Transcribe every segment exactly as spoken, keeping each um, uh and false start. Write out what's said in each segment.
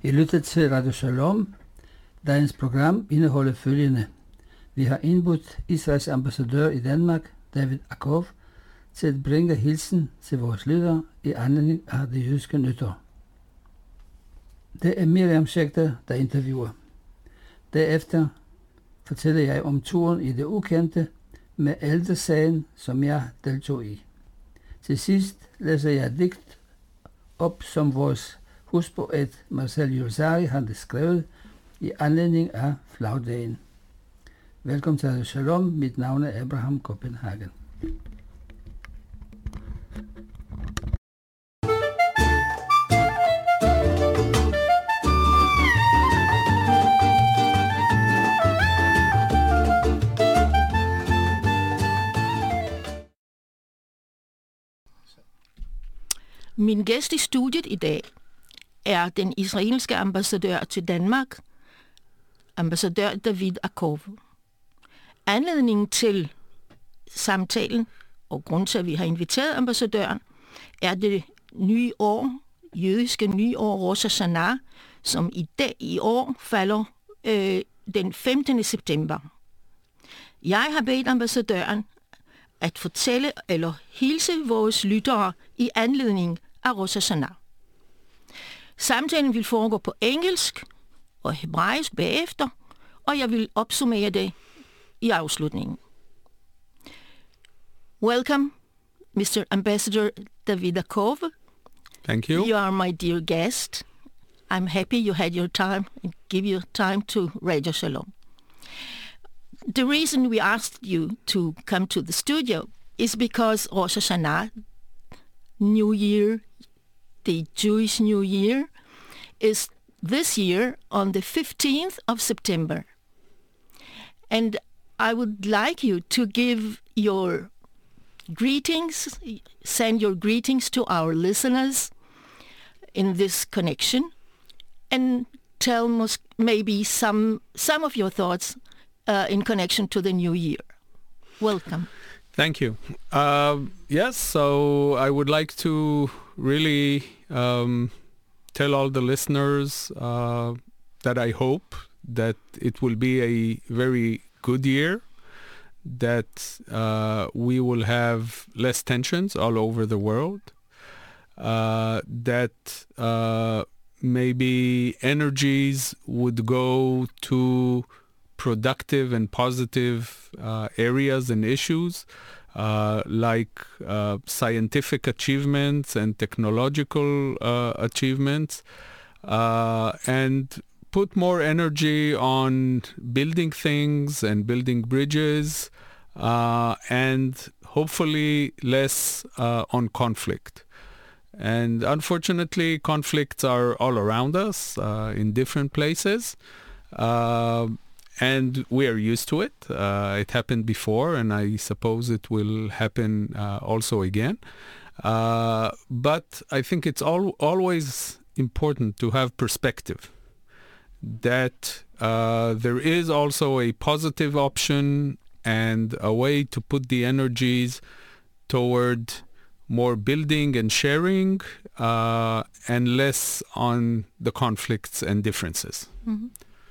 I lyttet til Radio Shalom. Dagens program indeholder følgende. Vi har indbudt Israels ambassadør i Danmark, David Akov, til at bringe hilsen til vores lyttere i anledning af det jødiske nytår. Det er Miriam Schechter, der interviewer. Derefter fortæller jeg om turen i det ukendte med ældresagen, som jeg deltog i. Til sidst læser jeg et digt op, som vores huspoet Marcel Yulzari har skrevet i anledning af flagdagen. Velkommen til Radio Shalom. Mit navn er Abraham Copenhagen. Min gæst i studiet i dag er den israelske ambassadør til Danmark, ambassadør David Akov. Anledningen til samtalen og grund til, at vi har inviteret ambassadøren, er det nye år, jødiske nye år, Rosh Hashanah, som i dag i år falder øh, den femtende september. Jeg har bedt ambassadøren at fortælle eller hilse vores lyttere i anledning af Rosh Hashanah. Samtalen vil foregå på engelsk og hebraisk bagefter, og jeg vil opsummere det i afslutningen. Welcome, mister Ambassador David Akov. Thank you. You are my dear guest. I'm happy you had your time and give your time to Radio Shalom. The reason we asked you to come to the studio is because Rosh Hashanah, New Year, the Jewish New Year, is this year on the fifteenth of September. And I would like you to give your greetings, send your greetings to our listeners in this connection, and tell us maybe some some of your thoughts uh, in connection to the new year. Welcome. Thank you. Uh, yes, so I would like to really um, tell all the listeners uh, that I hope that it will be a very good year, that uh, we will have less tensions all over the world, uh, that uh, maybe energies would go to productive and positive uh, areas and issues uh, like uh, scientific achievements and technological uh, achievements, uh, and put more energy on building things and building bridges, uh, and hopefully less uh, on conflict. And unfortunately, conflicts are all around us uh, in different places. Uh, And we are used to it. Uh, it happened before, and I suppose it will happen uh, also again. Uh, but I think it's al- always important to have perspective, that uh, there is also a positive option and a way to put the energies toward more building and sharing, uh, and less on the conflicts and differences. Mm-hmm.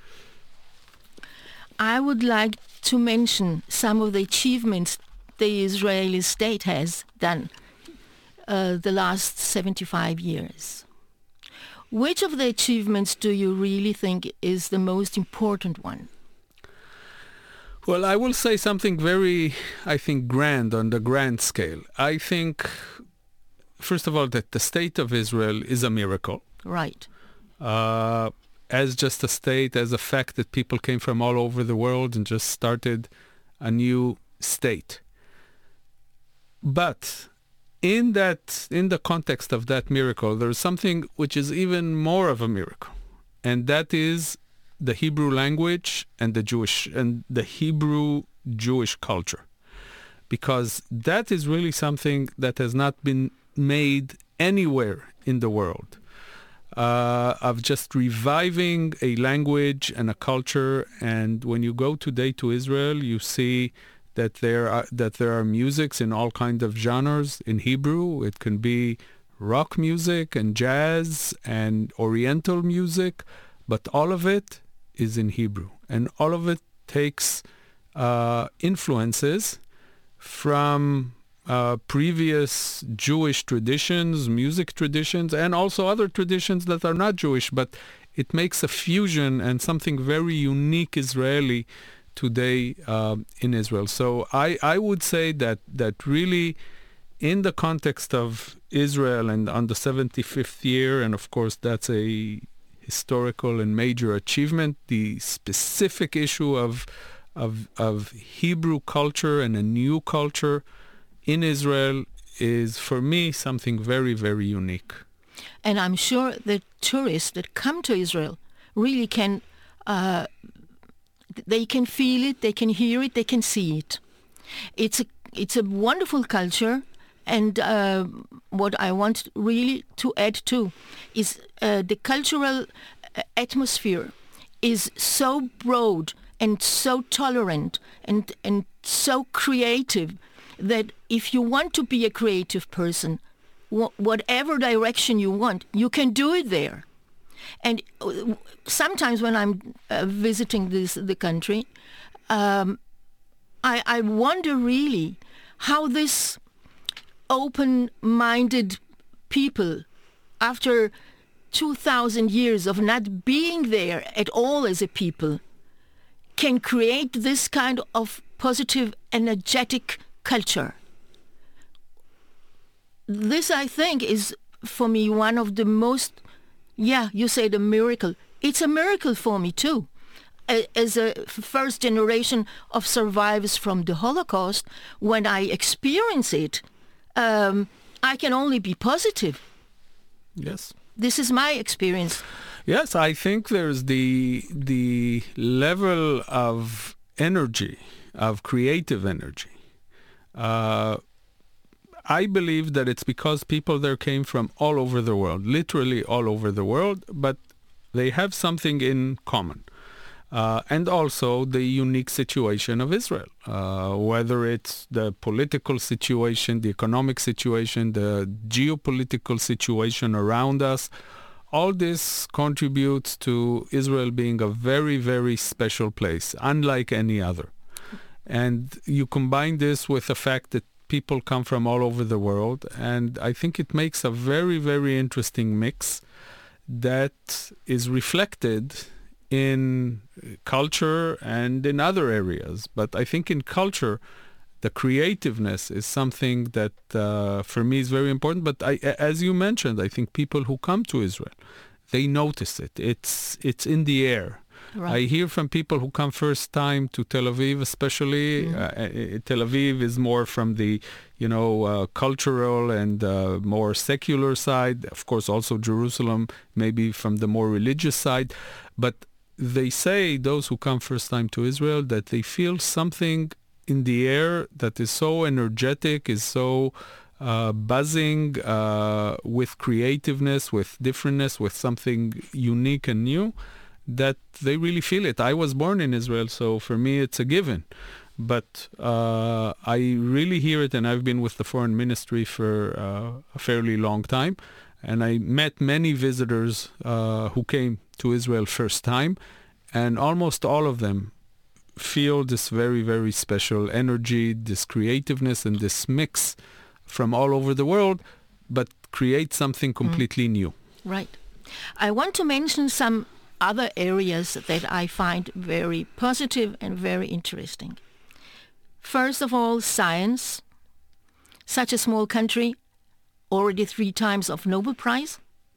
I would like to mention some of the achievements the Israeli state has done uh, the last seventy-five years. Which of the achievements do you really think is the most important one? Well, I will say something very, I think, grand on the grand scale. I think, first of all, that the state of Israel is a miracle. Right. Uh, as just a state, as a fact that people came from all over the world and just started a new state. But in that, in the context of that miracle, there is something which is even more of a miracle, and that is the Hebrew language and the Jewish and the Hebrew Jewish culture, because that is really something that has not been made anywhere in the world. Uh, of just reviving a language and a culture. And when you go today to Israel, you see that there are that there are musics in all kinds of genres in Hebrew. It can be rock music and jazz and oriental music, but all of it is in Hebrew. And all of it takes uh, influences from uh, previous Jewish traditions, music traditions, and also other traditions that are not Jewish, but it makes a fusion and something very unique Israeli today uh, in Israel. So I, I would say that that really in the context of Israel and on the seventy-fifth year, and of course that's a historical and major achievement, the specific issue of of of Hebrew culture and a new culture in Israel is for me something very, very unique. And I'm sure that tourists that come to Israel really can uh, they can feel it, they can hear it, they can see it. It's a it's a wonderful culture, and uh, what I want really to add to is uh, the cultural atmosphere is so broad and so tolerant and and so creative that if you want to be a creative person, wh- whatever direction you want, you can do it there. And sometimes when I'm uh, visiting this the country, um, I, I wonder really how this open-minded people, after two thousand years of not being there at all as a people, can create this kind of positive, energetic culture. This, I think, is for me one of the most, yeah, you say the miracle. It's a miracle for me too. As a first generation of survivors from the Holocaust, when I experience it, um, I can only be positive. Yes. This is my experience. Yes, I think there's the the level of energy, of creative energy. Uh, I believe that it's because people there came from all over the world, literally all over the world, but they have something in common. Uh, and also the unique situation of Israel, uh, whether it's the political situation, the economic situation, the geopolitical situation around us. All this contributes to Israel being a very, very special place, unlike any other. And you combine this with the fact that people come from all over the world, and I think it makes a very, very interesting mix that is reflected in culture and in other areas. But I think in culture, the creativeness is something that uh, for me is very important. But I, as you mentioned, I think people who come to Israel, they notice it. It's it's in the air. Right. I hear from people who come first time to Tel Aviv, especially. Mm. Uh, Tel Aviv is more from the, you know, uh, cultural and uh, more secular side. Of course, also Jerusalem, maybe from the more religious side. But they say, those who come first time to Israel, that they feel something in the air that is so energetic, is so uh, buzzing uh, with creativeness, with differentness, with something unique and new, that they really feel it. I was born in Israel, so for me it's a given. But uh, I really hear it, and I've been with the foreign ministry for uh, a fairly long time. And I met many visitors uh, who came to Israel first time, and almost all of them feel this very, very special energy, this creativeness, and this mix from all over the world, but create something completely mm. new. Right. I want to mention some other areas that I find very positive and very interesting. First of all, science. Such a small country, already three times of Nobel Prize.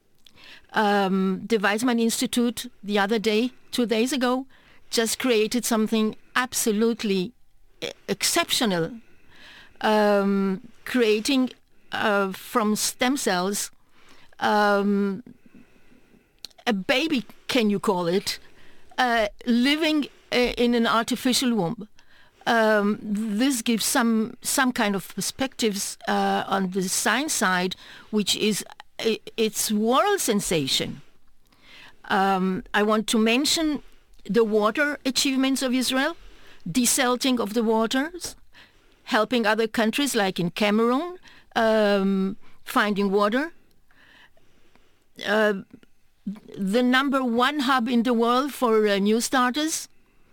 Um, the Weizmann Institute the other day, two days ago, just created something absolutely exceptional, um, creating uh, from stem cells um, a baby, can you call it, uh, living uh, in an artificial womb. Um, this gives some some kind of perspectives uh, on the science side, which is uh, its world sensation. Um, I want to mention the water achievements of Israel, desalting of the waters, helping other countries like in Cameroon, um, finding water, uh, the number one hub in the world for uh, new starters.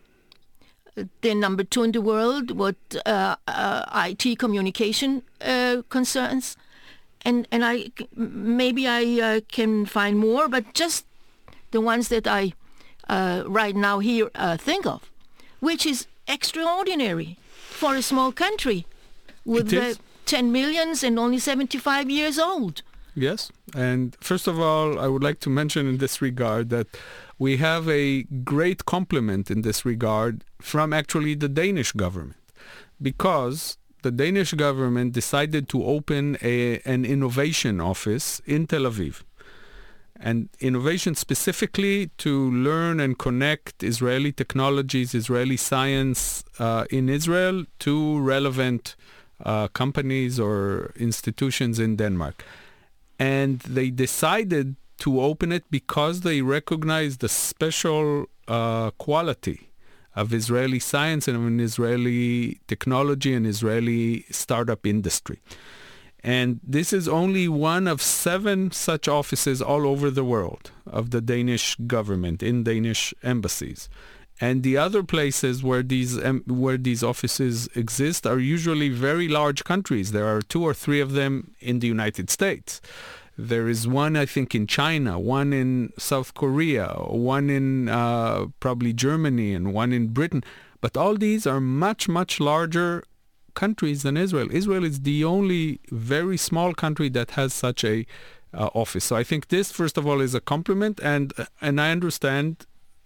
They're number two in the world what uh, uh, I T communication uh, concerns. And and I maybe I uh, can find more, but just the ones that I uh, right now here uh, think of, which is extraordinary for a small country with uh, ten millions and only seventy-five years old. Yes, and first of all, I would like to mention in this regard that we have a great compliment in this regard from actually the Danish government, because the Danish government decided to open a, an innovation office in Tel Aviv. And innovation specifically to learn and connect Israeli technologies, Israeli science uh, in Israel to relevant uh, companies or institutions in Denmark. And they decided to open it because they recognized the special uh, quality of Israeli science and of an Israeli technology and Israeli startup industry. And this is only one of seven such offices all over the world of the Danish government in Danish embassies. And the other places where these um, where these offices exist are usually very large countries. There are two or three of them in the United States. There is one, I think, in China, one in South Korea, one in uh, probably Germany, and one in Britain. But all these are much, much larger countries than Israel. Israel is the only very small country that has such a uh, office. So I think this, first of all, is a compliment, and and I understand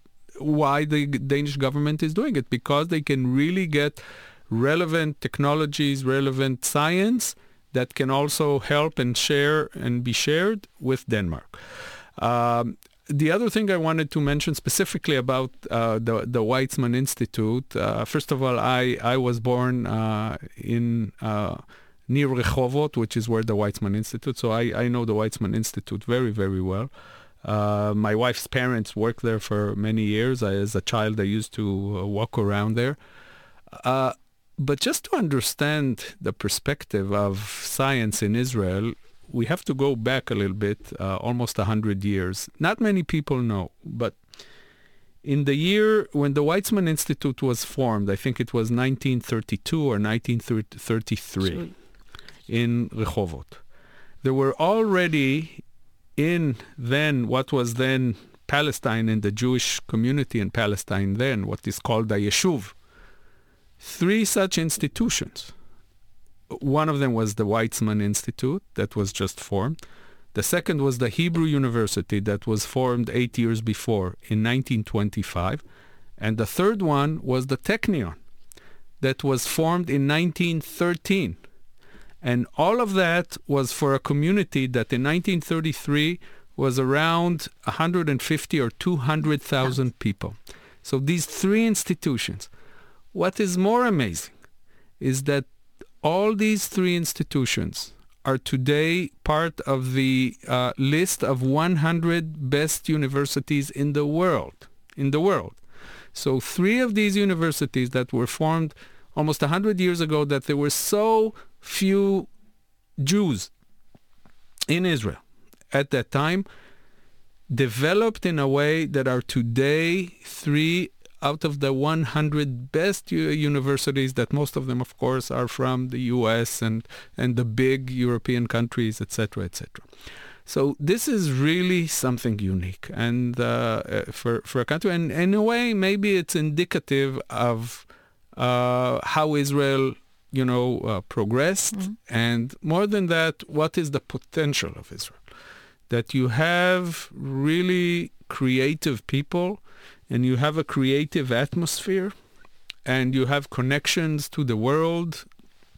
why the Danish government is doing it, because they can really get relevant technologies, relevant science that can also help and share and be shared with Denmark. Um, the other thing I wanted to mention specifically about uh, the, the Weizmann Institute, uh, first of all, I, I was born uh, in uh, near Rehovot, which is where the Weizmann Institute, so I, I know the Weizmann Institute very, very well. Uh, my wife's parents worked there for many years. I, as a child, I used to uh, walk around there. Uh, But just to understand the perspective of science in Israel, we have to go back a little bit, uh, almost one hundred years. Not many people know, but in the year when the Weizmann Institute was formed, I think it was nineteen thirty-two or nineteen thirty-three Sorry. in Rehovot. There were already in then what was then Palestine, in the Jewish community in Palestine then, what is called the Yeshuv, three such institutions. One of them was the Weizmann Institute that was just formed. The second was the Hebrew University that was formed eight years before in nineteen twenty-five. And the third one was the Technion that was formed in nineteen thirteen. And all of that was for a community that in nineteen thirty-three was around one hundred fifty or two hundred thousand people. So these three institutions. What is more amazing is that all these three institutions are today part of the uh, list of one hundred best universities in the world. In the world. So three of these universities that were formed almost one hundred years ago, that there were so few Jews in Israel at that time, developed in a way that are today three out of the one hundred best u- universities, that most of them, of course, are from the U S and, and the big European countries, et cetera, et cetera. So this is really something unique, and uh, for for a country, and in a way, maybe it's indicative of uh, how Israel, you know, uh, progressed, mm-hmm. and more than that, what is the potential of Israel? That you have really creative people, and you have a creative atmosphere, and you have connections to the world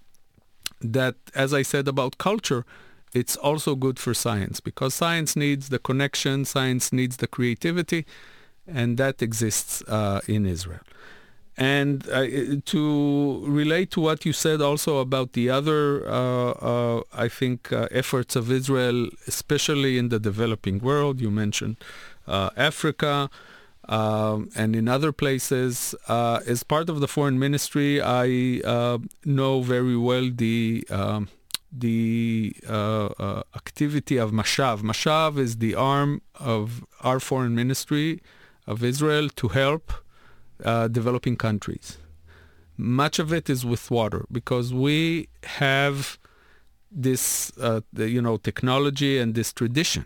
that, as I said about culture, it's also good for science, because science needs the connection, science needs the creativity, and that exists uh, in Israel. And uh, to relate to what you said also about the other, uh, uh, I think, uh, efforts of Israel, especially in the developing world, you mentioned uh, Africa, Um, and in other places, uh, as part of the foreign ministry, I uh, know very well the um, the uh, uh, activity of Mashav. Mashav is the arm of our foreign ministry of Israel to help uh, developing countries. Much of it is with water because we have this, uh, the, you know, technology and this tradition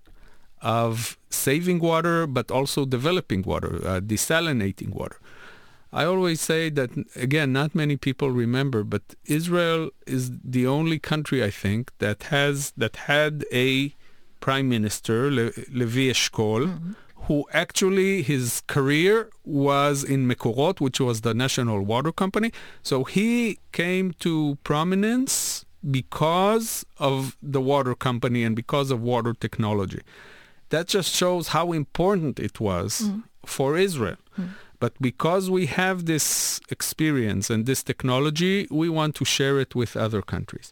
of saving water, but also developing water, uh, desalinating water. I always say that, again, not many people remember, but Israel is the only country, I think, that has that had a prime minister, Le, Levi Eshkol, mm-hmm. who actually, his career was in Mekorot, which was the national water company. So he came to prominence because of the water company and because of water technology. That just shows how important it was mm. for Israel. Mm. But because we have this experience and this technology, we want to share it with other countries.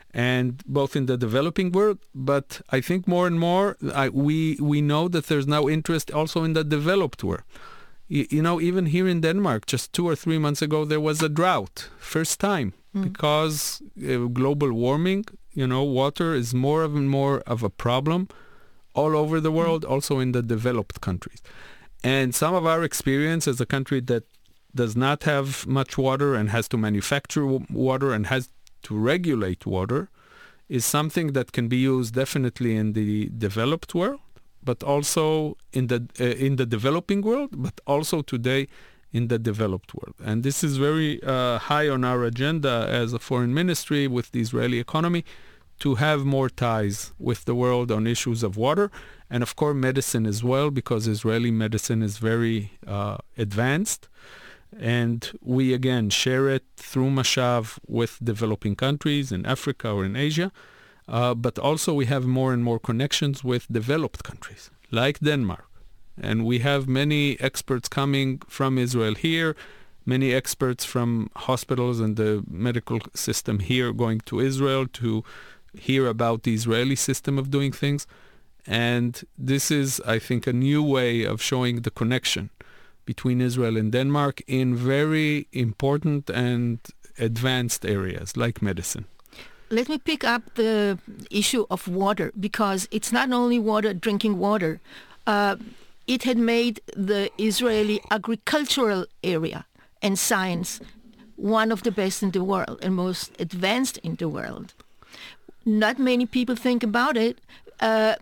And both in the developing world, but I think more and more, I, we we know that there's now interest also in the developed world. You, you know, even here in Denmark, just two or three months ago, there was a drought, first time, mm. because uh, global warming, you know, water is more and more of a problem all over the world, mm. also in the developed countries. And some of our experience as a country that does not have much water and has to manufacture w- water and has to regulate water is something that can be used definitely in the developed world, but also in the uh, in the developing world, but also today in the developed world. And this is very uh, high on our agenda as a foreign ministry with the Israeli economy, to have more ties with the world on issues of water, and of course medicine as well, because Israeli medicine is very uh, advanced. And we again share it through Mashav with developing countries in Africa or in Asia, uh, but also we have more and more connections with developed countries like Denmark. And we have many experts coming from Israel here, many experts from hospitals and the medical system here going to Israel to hear about the Israeli system of doing things. And this is, I think, a new way of showing the connection between Israel and Denmark in very important and advanced areas like medicine. Let me pick up the issue of water, because it's not only water, drinking water. Uh, it had made the Israeli agricultural area and science one of the best in the world and most advanced in the world. Not many people think about it. Uh,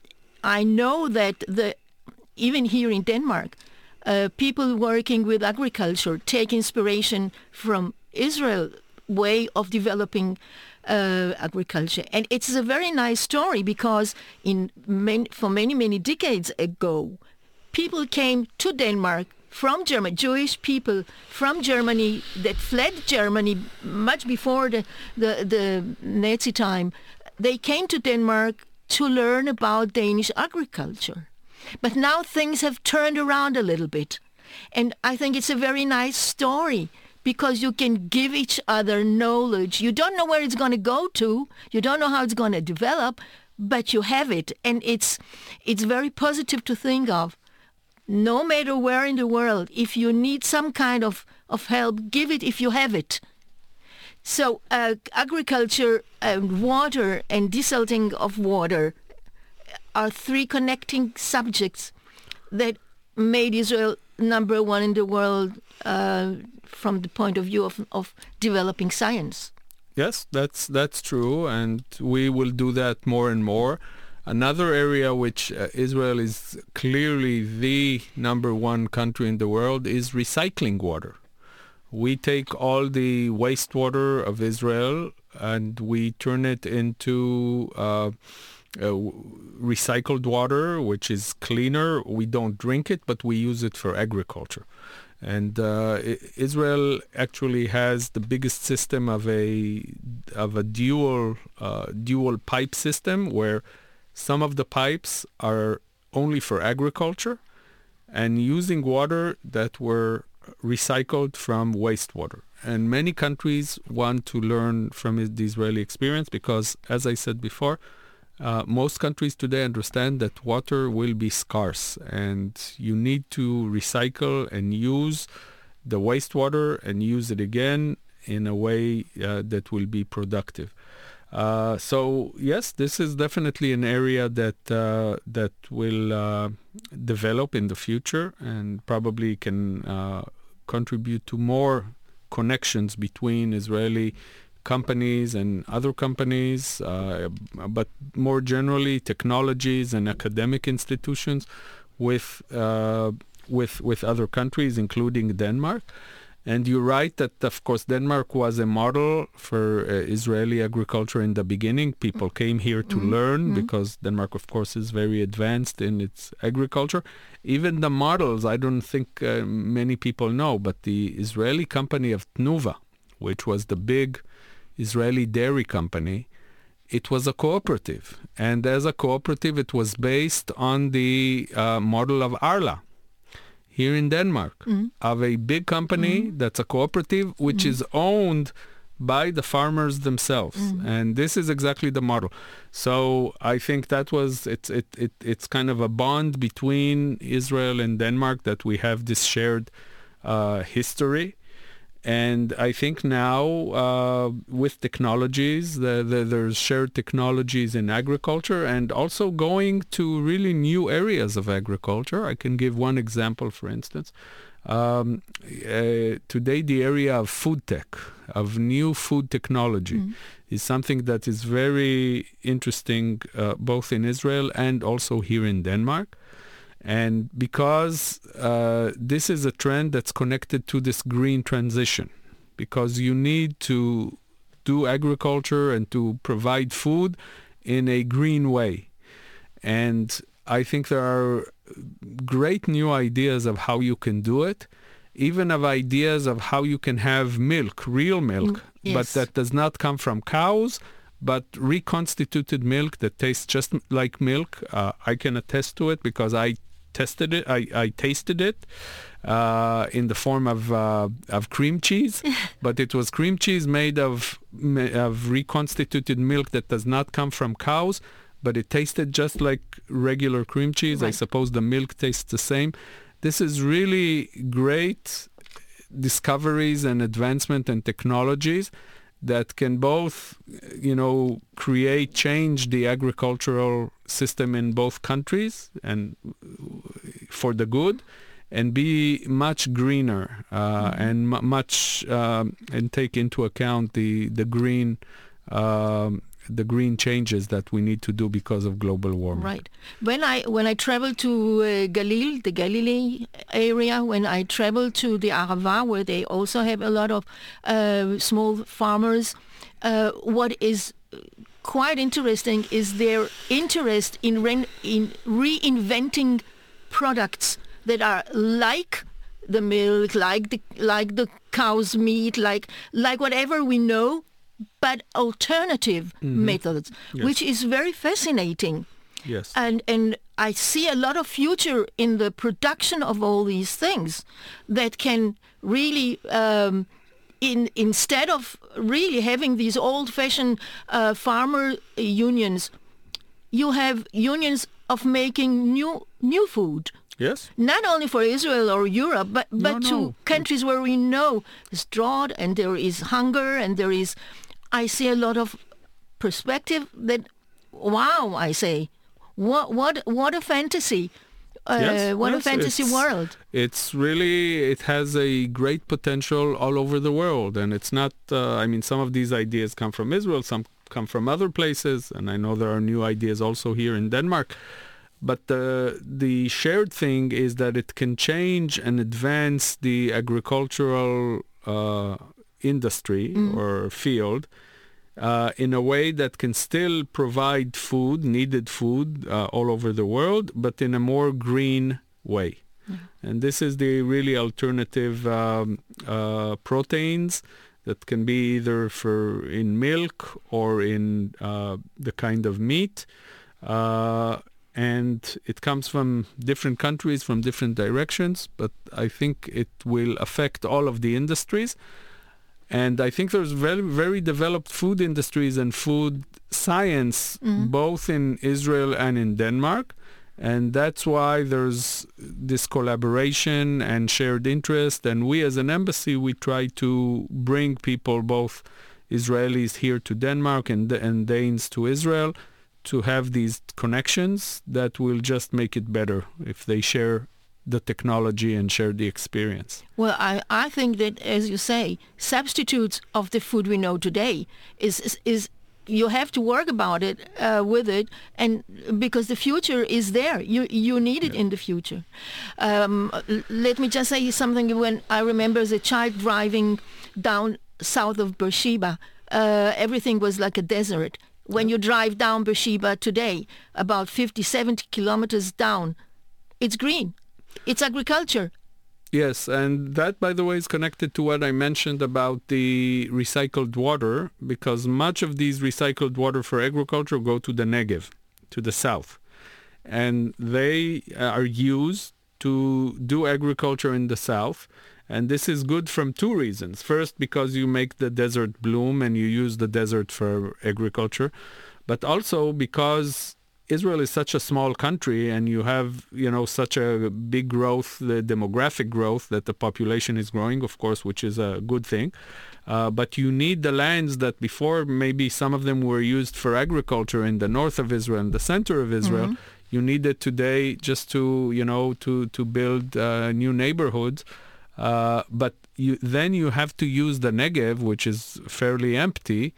I know that the even here in Denmark, uh, people working with agriculture take inspiration from Israel's way of developing uh, agriculture. And it's a very nice story, because in many, for many, many decades ago, people came to Denmark from Germany, Jewish people from Germany that fled Germany much before the, the, the Nazi time. They came to Denmark to learn about Danish agriculture. But now things have turned around a little bit. And I think it's a very nice story, because you can give each other knowledge. You don't know where it's going to go to. You don't know how it's going to develop, but you have it. And it's it's very positive to think of. No matter where in the world, if you need some kind of, of help, give it if you have it. So uh, agriculture and water and desalting of water are three connecting subjects that made Israel number one in the world uh, from the point of view of, of developing science. Yes, that's that's true, and we will do that more and more. Another area which uh, Israel is clearly the number one country in the world is recycling water. We take all the wastewater of Israel and we turn it into uh, uh, recycled water, which is cleaner. We don't drink it, but we use it for agriculture. And uh, Israel actually has the biggest system of a of a dual uh, dual pipe system, where some of the pipes are only for agriculture and using water that were recycled from wastewater. And many countries want to learn from the Israeli experience because, as I said before, uh, most countries today understand that water will be scarce and you need to recycle and use the wastewater and use it again in a way uh, that will be productive. Uh, so yes, this is definitely an area that uh, that will uh, develop in the future and probably can uh, contribute to more connections between Israeli companies and other companies, uh, but more generally technologies and academic institutions with uh, with with other countries, including Denmark. And you're right that, of course, Denmark was a model for uh, Israeli agriculture in the beginning. People came here to mm-hmm. learn mm-hmm. because Denmark, of course, is very advanced in its agriculture. Even the models, I don't think uh, many people know, but the Israeli company of Tnuva, which was the big Israeli dairy company, it was a cooperative. And as a cooperative, it was based on the uh, model of Arla here in Denmark, mm. of a big company mm. that's a cooperative, which mm. is owned by the farmers themselves. Mm. And this is exactly the model. So I think that was, it's it, it it's kind of a bond between Israel and Denmark, that we have this shared uh, history. And I think now uh, with technologies, the, the, there's shared technologies in agriculture and also going to really new areas of agriculture. I can give one example, for instance. Um, uh, today, the area of food tech, of new food technology, mm-hmm. is something that is very interesting uh, both in Israel and also here in Denmark. And because uh, this is a trend that's connected to this green transition, because you need to do agriculture and to provide food in a green way. And I think there are great new ideas of how you can do it, even of ideas of how you can have milk, real milk, mm, yes. but that does not come from cows, but reconstituted milk that tastes just like milk. Uh, I can attest to it because I tested it. I, I tasted it uh, in the form of uh, of cream cheese, but it was cream cheese made of of reconstituted milk that does not come from cows, but it tasted just like regular cream cheese. Right. I suppose the milk tastes the same. This is really great discoveries and advancement and technologies that can both, you know, create, change the agricultural system in both countries and for the good, and be much greener uh, mm-hmm. and m- much um, and take into account the the green um, the green changes that we need to do because of global warming. Right. When I when I travel to uh, Galil, the Galilee area, when I travel to the Arava, where they also have a lot of uh, small farmers, uh, what is quite interesting is their interest in re- in reinventing products that are like the milk, like the like the cow's meat, like like whatever we know, but alternative mm-hmm. methods, yes. which is very fascinating. Yes. And and I see a lot of future in the production of all these things that can really, um, in instead of really having these old-fashioned uh, farmer unions, you have unions of making new new food. Yes. Not only for Israel or Europe, but, but no, to no. countries where we know there's drought and there is hunger and there is... I see a lot of perspective that, wow, I say, what what what a fantasy, uh, yes, what yes, a fantasy it's, world. It's really, it has a great potential all over the world. And it's not, uh, I mean, some of these ideas come from Israel, some come from other places. And I know there are new ideas also here in Denmark. But the, the shared thing is that it can change and advance the agricultural uh industry mm. or field uh, in a way that can still provide food, needed food uh, all over the world, but in a more green way. Mm. And this is the really alternative um, uh, proteins that can be either for in milk or in uh, the kind of meat. Uh, and it comes from different countries, from different directions, but I think it will affect all of the industries. And I think there's very, very developed food industries and food science, mm-hmm. both in Israel and in Denmark. And that's why there's this collaboration and shared interest. And we as an embassy, we try to bring people both Israelis here to Denmark and, and Danes to Israel, to have these connections that will just make it better if they share the technology and share the experience. Well, I, I think that, as you say, substitutes of the food we know today is is, is you have to work about it uh, with it, and because the future is there, you you need it yeah. in the future. Um, let me just say something. When I remember as a child driving down south of Beersheba, uh, everything was like a desert. When you drive down Beersheba today, about fifty, seventy kilometers down, it's green. It's agriculture. Yes, and that, by the way, is connected to what I mentioned about the recycled water, because much of these recycled water for agriculture go to the Negev, to the south. And they are used to do agriculture in the south. And this is good from two reasons. First, because you make the desert bloom and you use the desert for agriculture, but also because Israel is such a small country and you have, you know, such a big growth, the demographic growth, that the population is growing, of course, which is a good thing. Uh, but you need the lands that before maybe some of them were used for agriculture in the north of Israel and the center of Israel. Mm-hmm. You need it today just to, you know, to, to build uh, new neighborhoods. Uh, but you, then you have to use the Negev, which is fairly empty,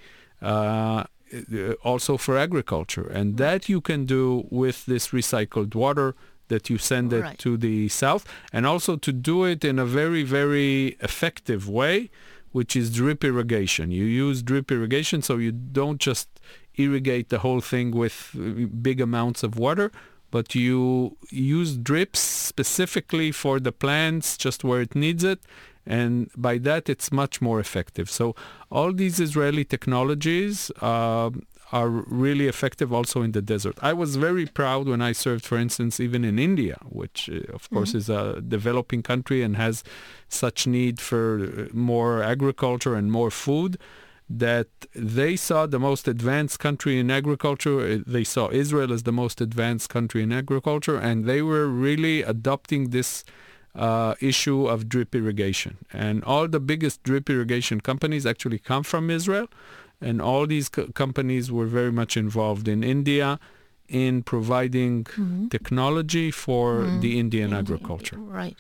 uh, also for agriculture. And that you can do with this recycled water that you send it right. to the south, and also to do it in a very, very effective way, which is drip irrigation. You use drip irrigation, so you don't just irrigate the whole thing with big amounts of water, but you use drips specifically for the plants just where it needs it, and by that it's much more effective. So all these Israeli technologies uh, are really effective also in the desert. I was very proud when I served, for instance, even in India, which uh, of mm-hmm. course is a developing country and has such need for more agriculture and more food, that they saw the most advanced country in agriculture. They saw Israel as the most advanced country in agriculture, and they were really adopting this uh, issue of drip irrigation. And all the biggest drip irrigation companies actually come from Israel, and all these co- companies were very much involved in India in providing mm-hmm. technology for mm-hmm. the Indian India. agriculture. Right.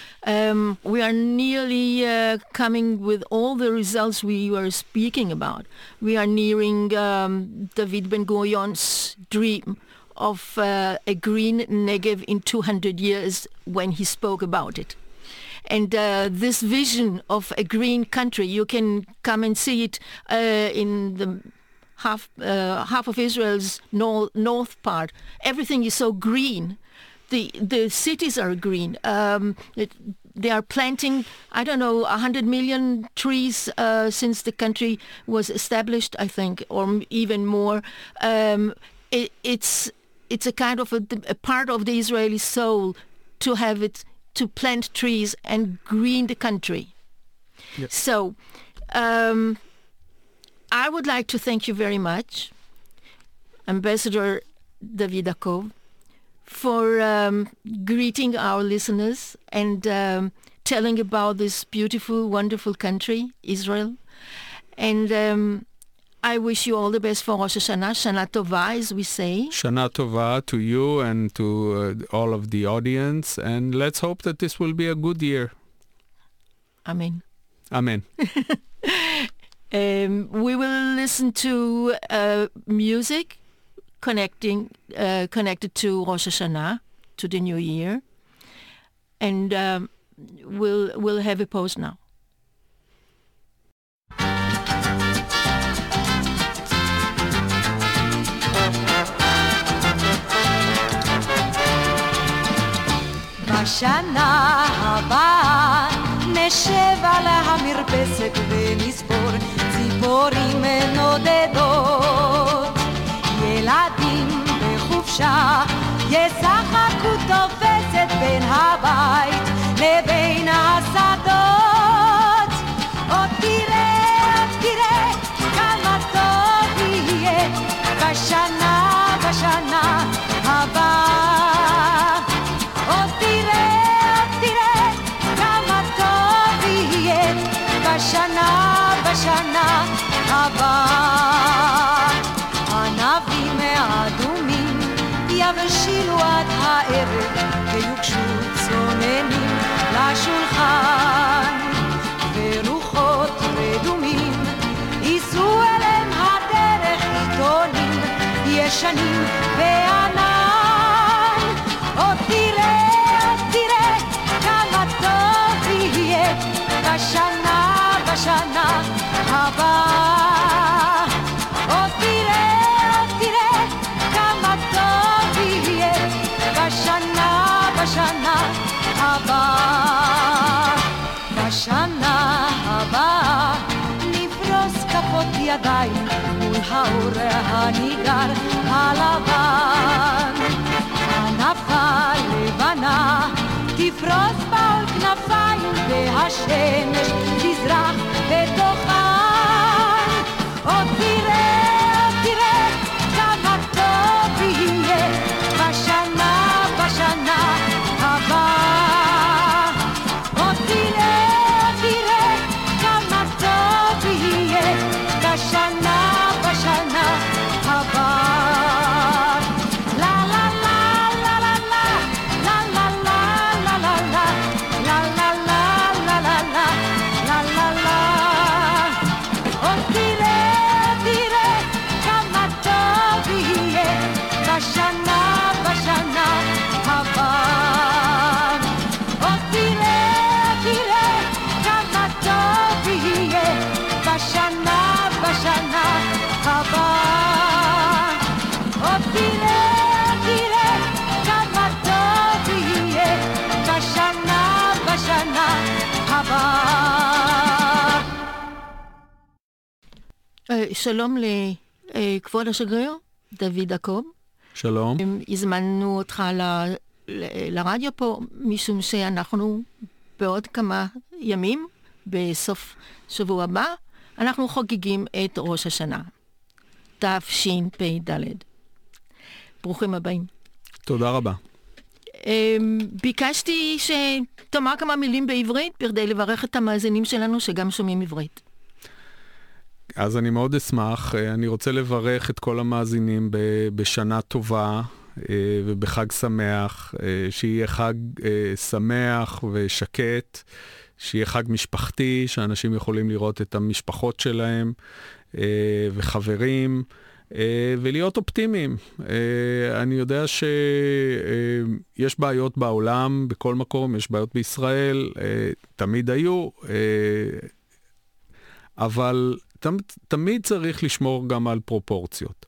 Um, we are nearly uh, coming with all the results we were speaking about. We are nearing um, David Ben-Gurion's dream of uh, a green Negev in two hundred years when he spoke about it. And uh, this vision of a green country, you can come and see it uh, in the half uh, half of Israel's nor- north part. Everything is so green. The the cities are green. Um, it, they are planting, I don't know, one hundred million trees uh, since the country was established, I think, or m- even more. Um, it, it's it's a kind of a, a part of the Israeli soul to have it, to plant trees and green the country. Yes. So um, I would like to thank you very much, Ambassador David Yaakov, for um, greeting our listeners and um, telling about this beautiful, wonderful country, Israel. And um, I wish you all the best for Rosh Hashanah. Shana Tova, as we say. Shana Tova to you and to uh, all of the audience. And let's hope that this will be a good year. Amen. Amen. um, we will listen to uh, music connecting, uh, connected to Rosh Hashanah, to the New Year, and um, we'll we'll have a pause now. בשנה הבאה נשב על המרפסת ונספור ציפורים נודדות. ילדים בחופשה ישחקו תופסת בין הבית לבין השדות. עוד תראה, עוד תראה כמה טוב יהיה בשנה, בשנה הבאה. עוד תראה, עוד תראה כמה טוב יהיה בשנה, בשנה הבאה. יבשילו עד הערב ויוגשו צוננים לשולחן ורוחות רדומים ייסעו אליהם הדרך עיתונים ישנים וענן עוד תראה, עוד תראה כמה טוב יהיה בשנה, בשנה הבאה עוד תראה, עוד תראה כמה טוב יהיה בשנה, בשנה הבאה בשנה הבאה נפרוס כפות ידיים מול האור הניגר הלבן ענפה לבנה תפרוס בעול כנפיים והשמש תזרח בתוכן עוד תראה, עוד תראה כמה טוב יהיה בשנה, בשנה הבאה עוד תראה, עוד תראה כמה טוב יהיה בשנה, בשנה הבאה לה לה לה לה לה לה לה לה לה לה לה לה לה לה לה לה לה לה עוד תראה, תראה כמה טוב יהיה בשנה, בשנה הבאה עוד תראה, תראה כמה טוב יהיה בשנה, בשנה הבאה עוד תראה, תראה כמה טוב יהיה בשנה, בשנה הבאה שלום לכבוד השגריר, דוד עקוב. שלום. הזמנו אותך ל- ל- לרדיו פה, משום שאנחנו בעוד כמה ימים, בסוף שבוע הבא, אנחנו חוגגים את ראש השנה, תשפ"ד. ברוכים הבאים. תודה רבה. ביקשתי שתאמר כמה מילים בעברית, בכדי לברך את המאזינים שלנו שגם שומעים עברית. אז אני מאוד אשמח, אני רוצה לברך את כל המאזינים ב- בשנה טובה ובחג שמח, שיהיה חג שמח ושקט, שיהיה חג משפחתי, שאנשים יכולים לראות את המשפחות שלהם וחברים, ולהיות אופטימיים. אני יודע שיש בעיות בעולם, בכל מקום, יש בעיות בישראל, תמיד היו, אבל תמיד צריך לשמור גם על פרופורציות.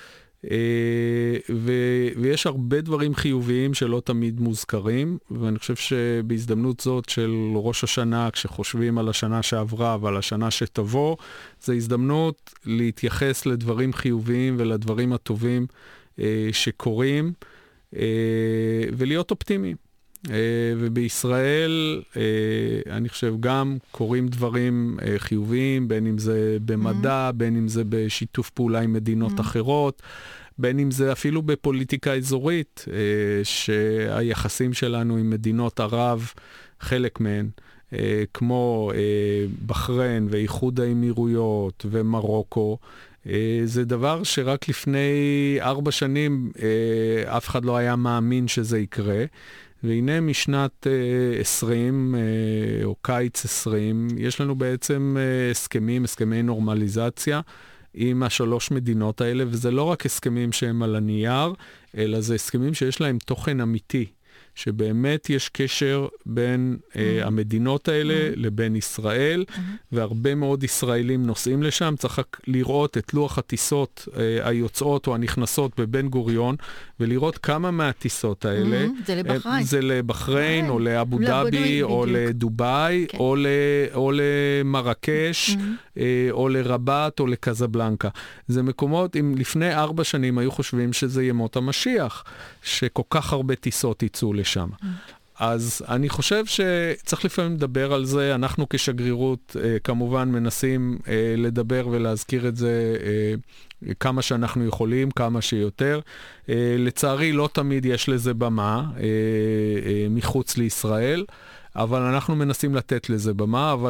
ו- ויש הרבה דברים חיוביים שלא תמיד מוזכרים, ואני חושב שבהזדמנות זאת של ראש השנה, כשחושבים על השנה שעברה ועל השנה שתבוא, זו הזדמנות להתייחס לדברים חיוביים ולדברים הטובים שקורים, ולהיות אופטימיים. ובישראל, אני חושב, גם קורים דברים חיוביים, בין אם זה במדע, בין אם זה בשיתוף פעולה עם מדינות אחרות, בין אם זה אפילו בפוליטיקה אזורית, שהיחסים שלנו עם מדינות ערב, חלק מהן, כמו בחריין ואיחוד האמירויות ומרוקו, זה דבר שרק לפני ארבע שנים אף אחד לא היה מאמין שזה יקרה, והנה משנת עשרים, או קיץ עשרים, יש לנו בעצם הסכמים, הסכמי נורמליזציה עם השלוש מדינות האלה, וזה לא רק הסכמים שהם על הנייר, אלא זה הסכמים שיש להם תוכן אמיתי, שבאמת יש קשר בין mm-hmm. uh, המדינות האלה mm-hmm. לבין ישראל, mm-hmm. והרבה מאוד ישראלים נוסעים לשם. צריך לראות את לוח הטיסות uh, היוצאות או הנכנסות בבן גוריון, ולראות כמה מהטיסות האלה, mm-hmm. זה לבחריין, זה לבחריין או לאבו דאבי או לדובאי okay. או, ל, או למרקש mm-hmm. uh, או לרבת או לקזבלנקה. זה מקומות, אם לפני ארבע שנים היו חושבים שזה ימות המשיח, שכל כך הרבה טיסות יצאו לשם. Mm. אז אני חושב שצריך לפעמים לדבר על זה. אנחנו כשגרירות אה, כמובן מנסים אה, לדבר ולהזכיר את זה אה, כמה שאנחנו יכולים, כמה שיותר. אה, לצערי לא תמיד יש לזה במה אה, אה, מחוץ לישראל, אבל אנחנו מנסים לתת לזה במה, אבל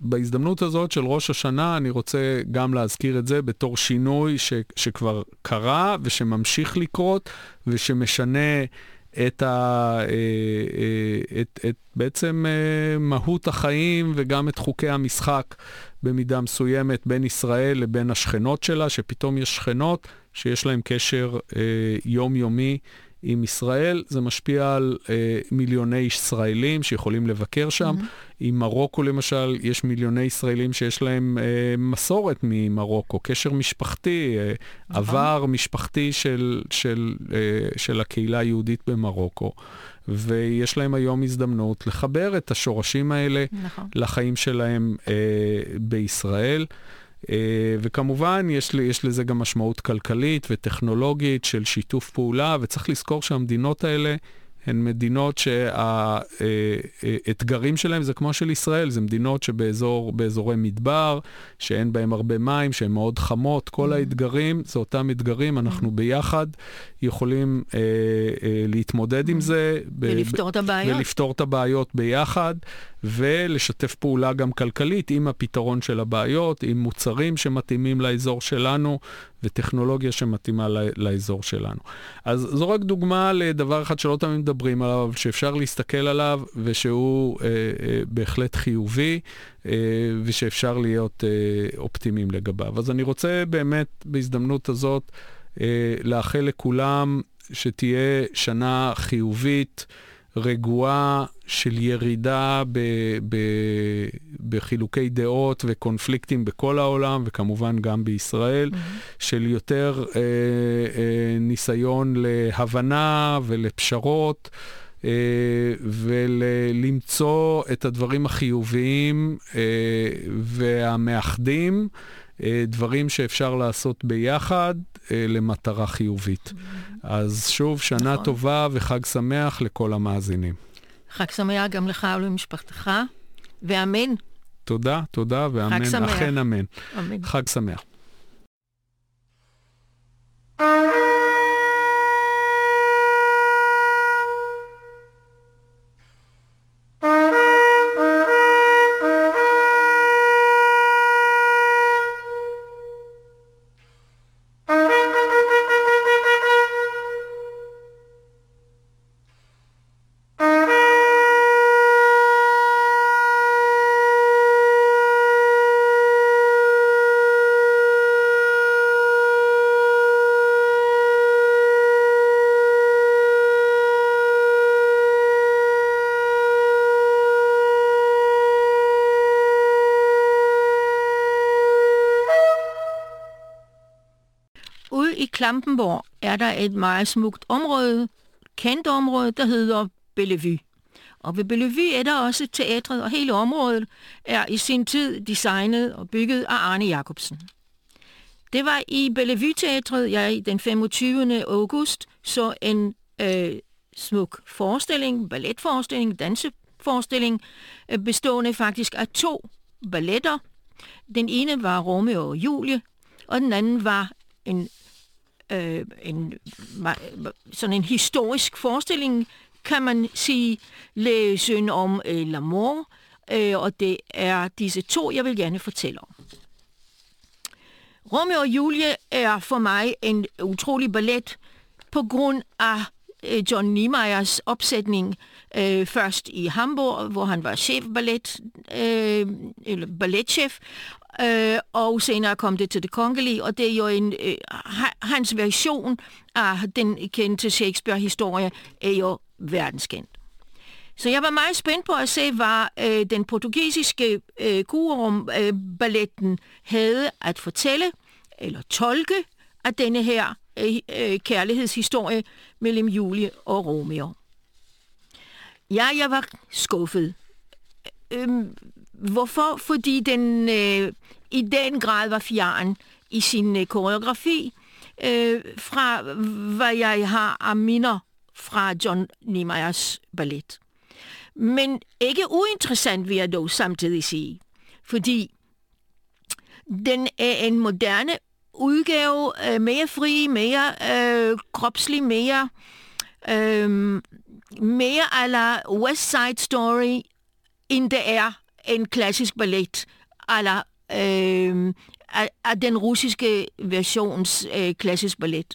בהזדמנות הזאת של ראש השנה, אני רוצה גם להזכיר את זה בתור שינוי ש, שכבר קרה ושממשיך לקרות, ושמשנה את, ה, את, את בעצם מהות החיים וגם את חוקי המשחק במידה מסוימת בין ישראל לבין השכנות שלה, שפתאום יש שכנות שיש להם קשר יומיומי עם ישראל. זה משפיע על אה, מיליוני ישראלים שיכולים לבקר שם. Mm-hmm. עם מרוקו למשל, יש מיליוני ישראלים שיש להם אה, מסורת ממרוקו, קשר משפחתי, אה, נכון. עבר משפחתי של, של, אה, של הקהילה היהודית במרוקו. ויש להם היום הזדמנות לחבר את השורשים האלה נכון. לחיים שלהם אה, בישראל. Uh, וכמובן יש, יש לזה גם משמעות כלכלית וטכנולוגית של שיתוף פעולה, וצריך לזכור שהמדינות האלה הן מדינות שהאתגרים שלהם זה כמו של ישראל, זה מדינות שבאזור, באזורי מדבר, שאין בהם הרבה מים, שהן מאוד חמות, כל mm-hmm. האתגרים, זה אותם אתגרים, אנחנו mm-hmm. ביחד יכולים אה, אה, להתמודד mm-hmm. עם זה. ולפתור ב- את הבעיות. ולפתור את הבעיות ביחד, ולשתף פעולה גם כלכלית עם הפתרון של הבעיות, עם מוצרים שמתאימים לאזור שלנו, וטכנולוגיה שמתאימה לאזור שלנו. אז זו רק דוגמה לדבר אחד שלא תמיד מדברים עליו, שאפשר להסתכל עליו, ושהוא אה, אה, בהחלט חיובי, אה, ושאפשר להיות אה, אופטימיים לגביו. אז אני רוצה באמת בהזדמנות הזאת אה, לאחל לכולם שתהיה שנה חיובית, רגועה, של ירידה ב, ב, בחילוקי דעות וקונפליקטים בכל העולם, וכמובן גם בישראל, mm-hmm. של יותר אה, אה, ניסיון להבנה ולפשרות, אה, ולמצוא את הדברים החיוביים אה, והמאחדים, אה, דברים שאפשר לעשות ביחד אה, למטרה חיובית. Mm-hmm. אז שוב, שנה נכון. טובה וחג שמח לכל המאזינים. חג שמח גם לך ולמשפחתך, ואמן. תודה, תודה, ואמן, אכן אמן. אמן. חג שמח. Klampenborg er der et meget smukt område, kendt område, der hedder Bellevue. Og ved Bellevue er der også teatret, og hele området er i sin tid designet og bygget af Arne Jacobsen. Det var i Bellevue-teatret, jeg den femogtyvende august så en øh, smuk forestilling, balletforestilling, danseforestilling, øh, bestående faktisk af to balletter. Den ene var Romeo og Julie, og den anden var en Øh, en, sådan en historisk forestilling, kan man sige, Les Jeunes Hommes et l'amour, øh, og det er disse to, jeg vil gerne fortælle om. Romeo og Julie er for mig en utrolig ballet på grund af øh, John Niemeyers opsætning øh, først i Hamburg, hvor han var chefballet, øh, eller balletchef, Uh, og senere kom det til Det Kongelige, og det er jo en, uh, hans version af den kendte Shakespeare-historie er jo verdenskendt. Så jeg var meget spændt på at se, hvad uh, den portugisiske uh, Kurum-balletten uh, havde at fortælle, eller tolke af denne her uh, uh, kærlighedshistorie mellem Julie og Romeo. Ja, jeg var skuffet. Uh, Hvorfor? Fordi den øh, i den grad var fjern i sin øh, koreografi øh, fra, hvad jeg har af minder fra John Niemeyers ballet. Men ikke uinteressant, vil jeg dog samtidig sige, fordi den er en moderne udgave, øh, mere fri, mere øh, kropslig, mere, øh, mere a la West Side Story, end det er en klassisk ballet, eller øh, af, af den russiske versions øh, klassisk ballet.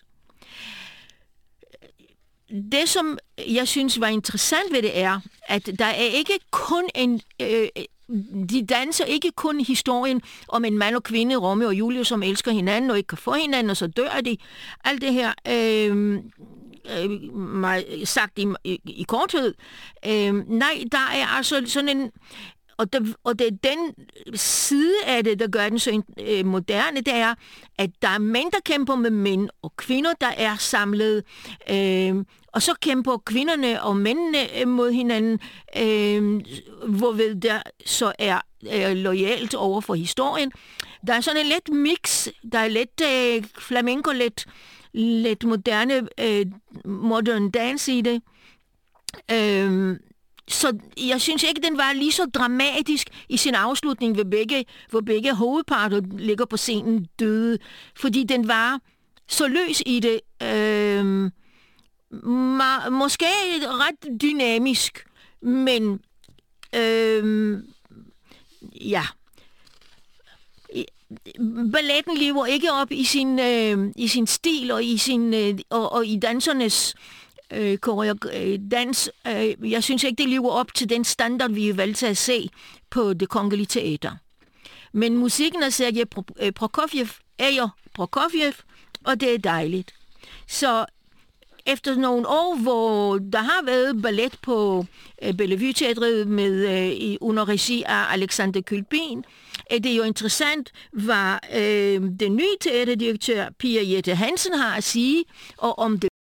Det, som jeg synes var interessant ved det, er, at der er ikke kun en... Øh, de danser ikke kun historien om en mand og kvinde, Romeo og Julie, som elsker hinanden og ikke kan få hinanden, og så dør de. Alt det her, øh, øh, sagt i, i, i korthed. Øh, nej, der er altså sådan en... Og det, og det er den side af det, der gør den så øh, moderne, det er, at der er mænd, der kæmper med mænd, og kvinder, der er samlet. Øh, og så kæmper kvinderne og mændene mod hinanden, øh, hvorved der så er øh, loyalt over for historien. Der er sådan en let mix, der er lidt øh, flamenco, lidt, lidt moderne, øh, modern dance i det. Øh, Så jeg synes ikke, den var lige så dramatisk i sin afslutning, hvor begge, hvor begge hovedparter ligger på scenen døde. Fordi den var så løs i det. Øh, ma- måske ret dynamisk, men øh, ja. Balletten lever ikke op i sin, øh, i sin stil og i, sin, øh, og, og i dansernes Øh, dans. Øh, jeg synes ikke, det lever op til den standard, vi er valgt til at se på Det Kongelige Teater. Men musikken af Sergej Prokofjev er jo Prokofjev, og det er dejligt. Så efter nogle år, hvor der har været ballet på øh, Bellevue-teatret med, øh, under regi af Alexander Kulbin, er det jo interessant, hvad øh, den nye teaterdirektør Pia Jette Hansen har at sige, og om det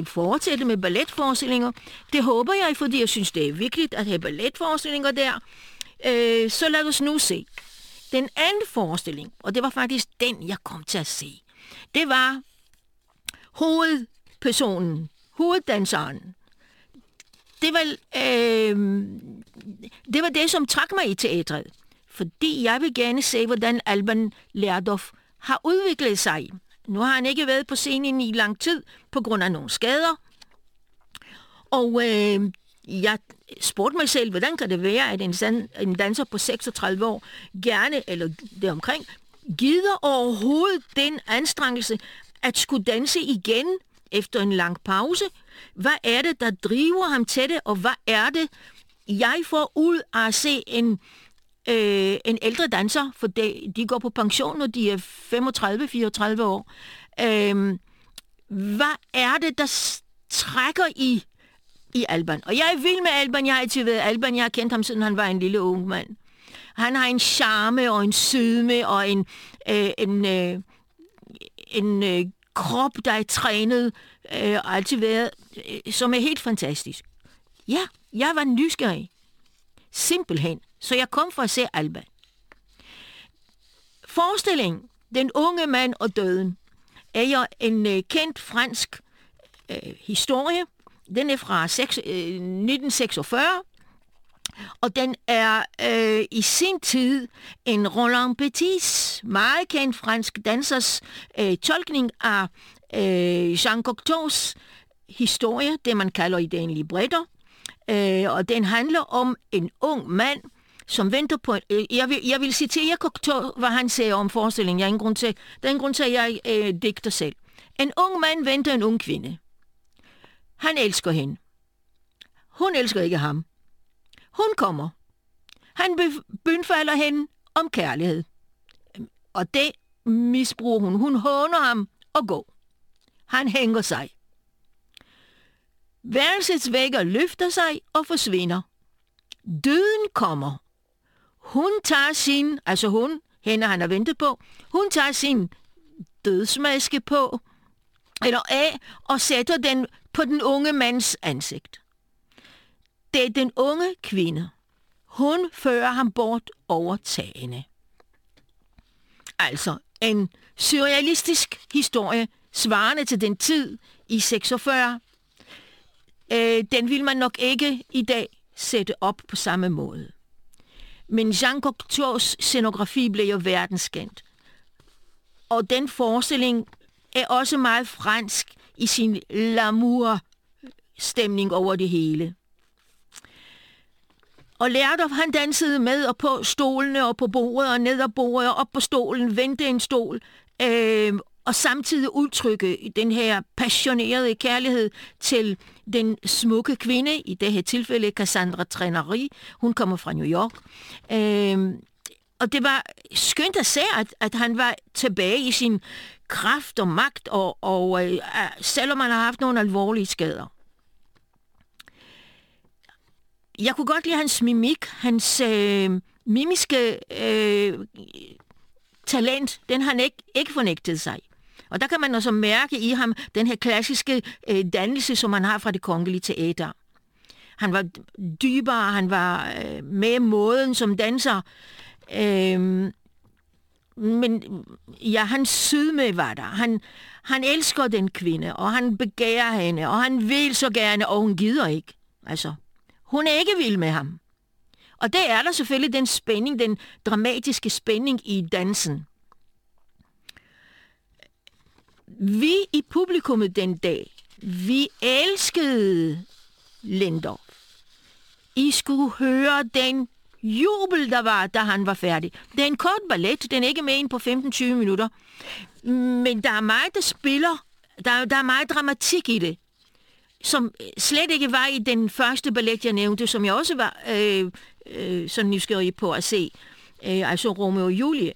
vil fortsætte med balletforestillinger. Det håber jeg, fordi jeg synes, det er vigtigt at have balletforestillinger der. Øh, så lad os nu se. Den anden forestilling, og det var faktisk den, jeg kom til at se, det var hovedpersonen, hoveddanseren. Det var, øh, det var det, som trak mig i teatret, fordi jeg vil gerne se, hvordan Alban Lerdorf har udviklet sig. Nu har han ikke været på scenen i lang tid, på grund af nogle skader. Og øh, jeg spurgte mig selv, hvordan kan det være, at en, en danser på seksogtredive år gerne, eller deromkring, gider overhovedet den anstrengelse at skulle danse igen efter en lang pause? Hvad er det, der driver ham til det, og hvad er det, jeg får ud af at se en, øh, en ældre danser, for de, de går på pension, når de er femogtredive til fireogtredive år. Øh, hvad er det, der trækker i, i Alban? Og jeg er vild med Alban, jeg har altid været Alban, jeg har kendt ham, siden han var en lille ung mand. Han har en charme og en sødme og en, øh, en, øh, en øh, krop, der er trænet, øh, og altid været, øh, som er helt fantastisk. Ja, jeg var nysgerrig. Simpelthen. Så jeg kom for at se Alban. Forestillingen, Den unge mand og døden, er jo en øh, kendt fransk øh, historie. Den er fra seks, øh, nitten seksogfyrre, og den er øh, i sin tid en Roland Petits, meget kendt fransk dansers øh, tolkning af øh, Jean Cocteaus historie, det man kalder i den libretto. Øh, og den handler om en ung mand, som venter på... Øh, jeg, vil, jeg vil citere Cocteau, hvad han siger om forestillingen. Jeg har ingen grund til, der er ingen grund til, at jeg øh, digter selv. En ung mand venter en ung kvinde. Han elsker hende. Hun elsker ikke ham. Hun kommer. Han bønfalder hende om kærlighed. Og det misbruger hun. Hun håner ham og går. Han hænger sig. Værelsets vægger løfter sig og forsvinder. Døden kommer. Hun tager sin, altså hun, hende han har ventet på, hun tager sin dødsmaske på, eller af, og sætter den på den unge mands ansigt. Det er den unge kvinde. Hun fører ham bort over tagene. Altså en surrealistisk historie, svarende til den tid i seksogfyrre. Øh, den vil man nok ikke i dag sætte op på samme måde. Men Jean Cocteaus scenografi blev jo verdenskendt. Og den forestilling er også meget fransk i sin l'amour-stemning over det hele. Og Lerdorf, han dansede med og på stolene og på bordet og ned ad bordet og op på stolen, vendte en stol, øh, og samtidig udtrykke den her passionerede kærlighed til den smukke kvinde, i det her tilfælde Cassandra Trénary. Hun kommer fra New York. Øh, og det var skønt at se, at, at han var tilbage i sin kraft og magt, og, og øh, selvom han har haft nogle alvorlige skader. Jeg kunne godt lide hans mimik, hans øh, mimiske øh, talent, den har han ikke, ikke fornægtet sig. Og der kan man også mærke i ham den her klassiske øh, dannelse, som han har fra Det Kongelige Teater. Han var dybere, han var øh, med måden som danser. Øh, men ja, hans sødme var der. Han, han elsker den kvinde, og han begærer hende, og han vil så gerne, og hun gider ikke. Altså, hun er ikke vild med ham. Og det er der selvfølgelig den spænding, den dramatiske spænding i dansen. Vi i publikummet den dag, vi elskede Lendorf. I skulle høre den jubel, der var, da han var færdig. Det er en kort ballet, den er ikke med ind på femten til tyve minutter. Men der er meget, der spiller. Der, der er meget dramatik i det, som slet ikke var i den første ballet, jeg nævnte, som jeg også var øh, øh, sådan nysgerrig på at se. Øh, altså Romeo og Julie.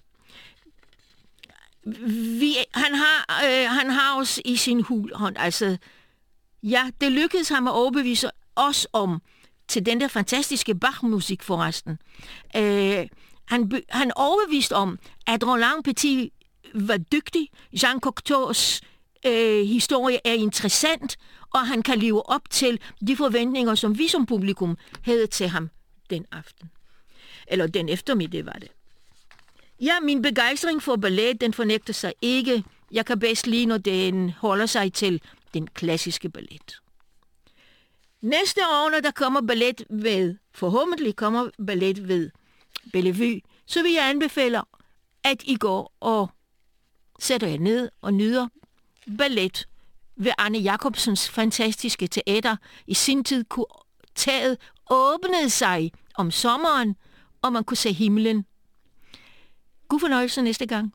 Vi, han, har, øh, han har os i sin hulhånd. Altså, ja, det lykkedes ham at overbevise os om, til den der fantastiske Bach-musik forresten. Øh, han, han overbeviste om, at Roland Petit var dygtig. Jean Cocteaus øh, historie er interessant, og han kan leve op til de forventninger, som vi som publikum havde til ham den aften. Eller den eftermiddag var det. Ja, min begejstring for ballet, den fornægter sig ikke. Jeg kan bedst lide, når den holder sig til den klassiske ballet. Næste år, når der kommer ballet ved, forhåbentlig kommer ballet ved Bellevue, så vil jeg anbefale, at I går og sætter jer ned og nyder ballet ved Arne Jacobsens fantastiske teater. I sin tid kunne taget åbnede sig om sommeren, og man kunne se himlen. God fornøjelse næste gang.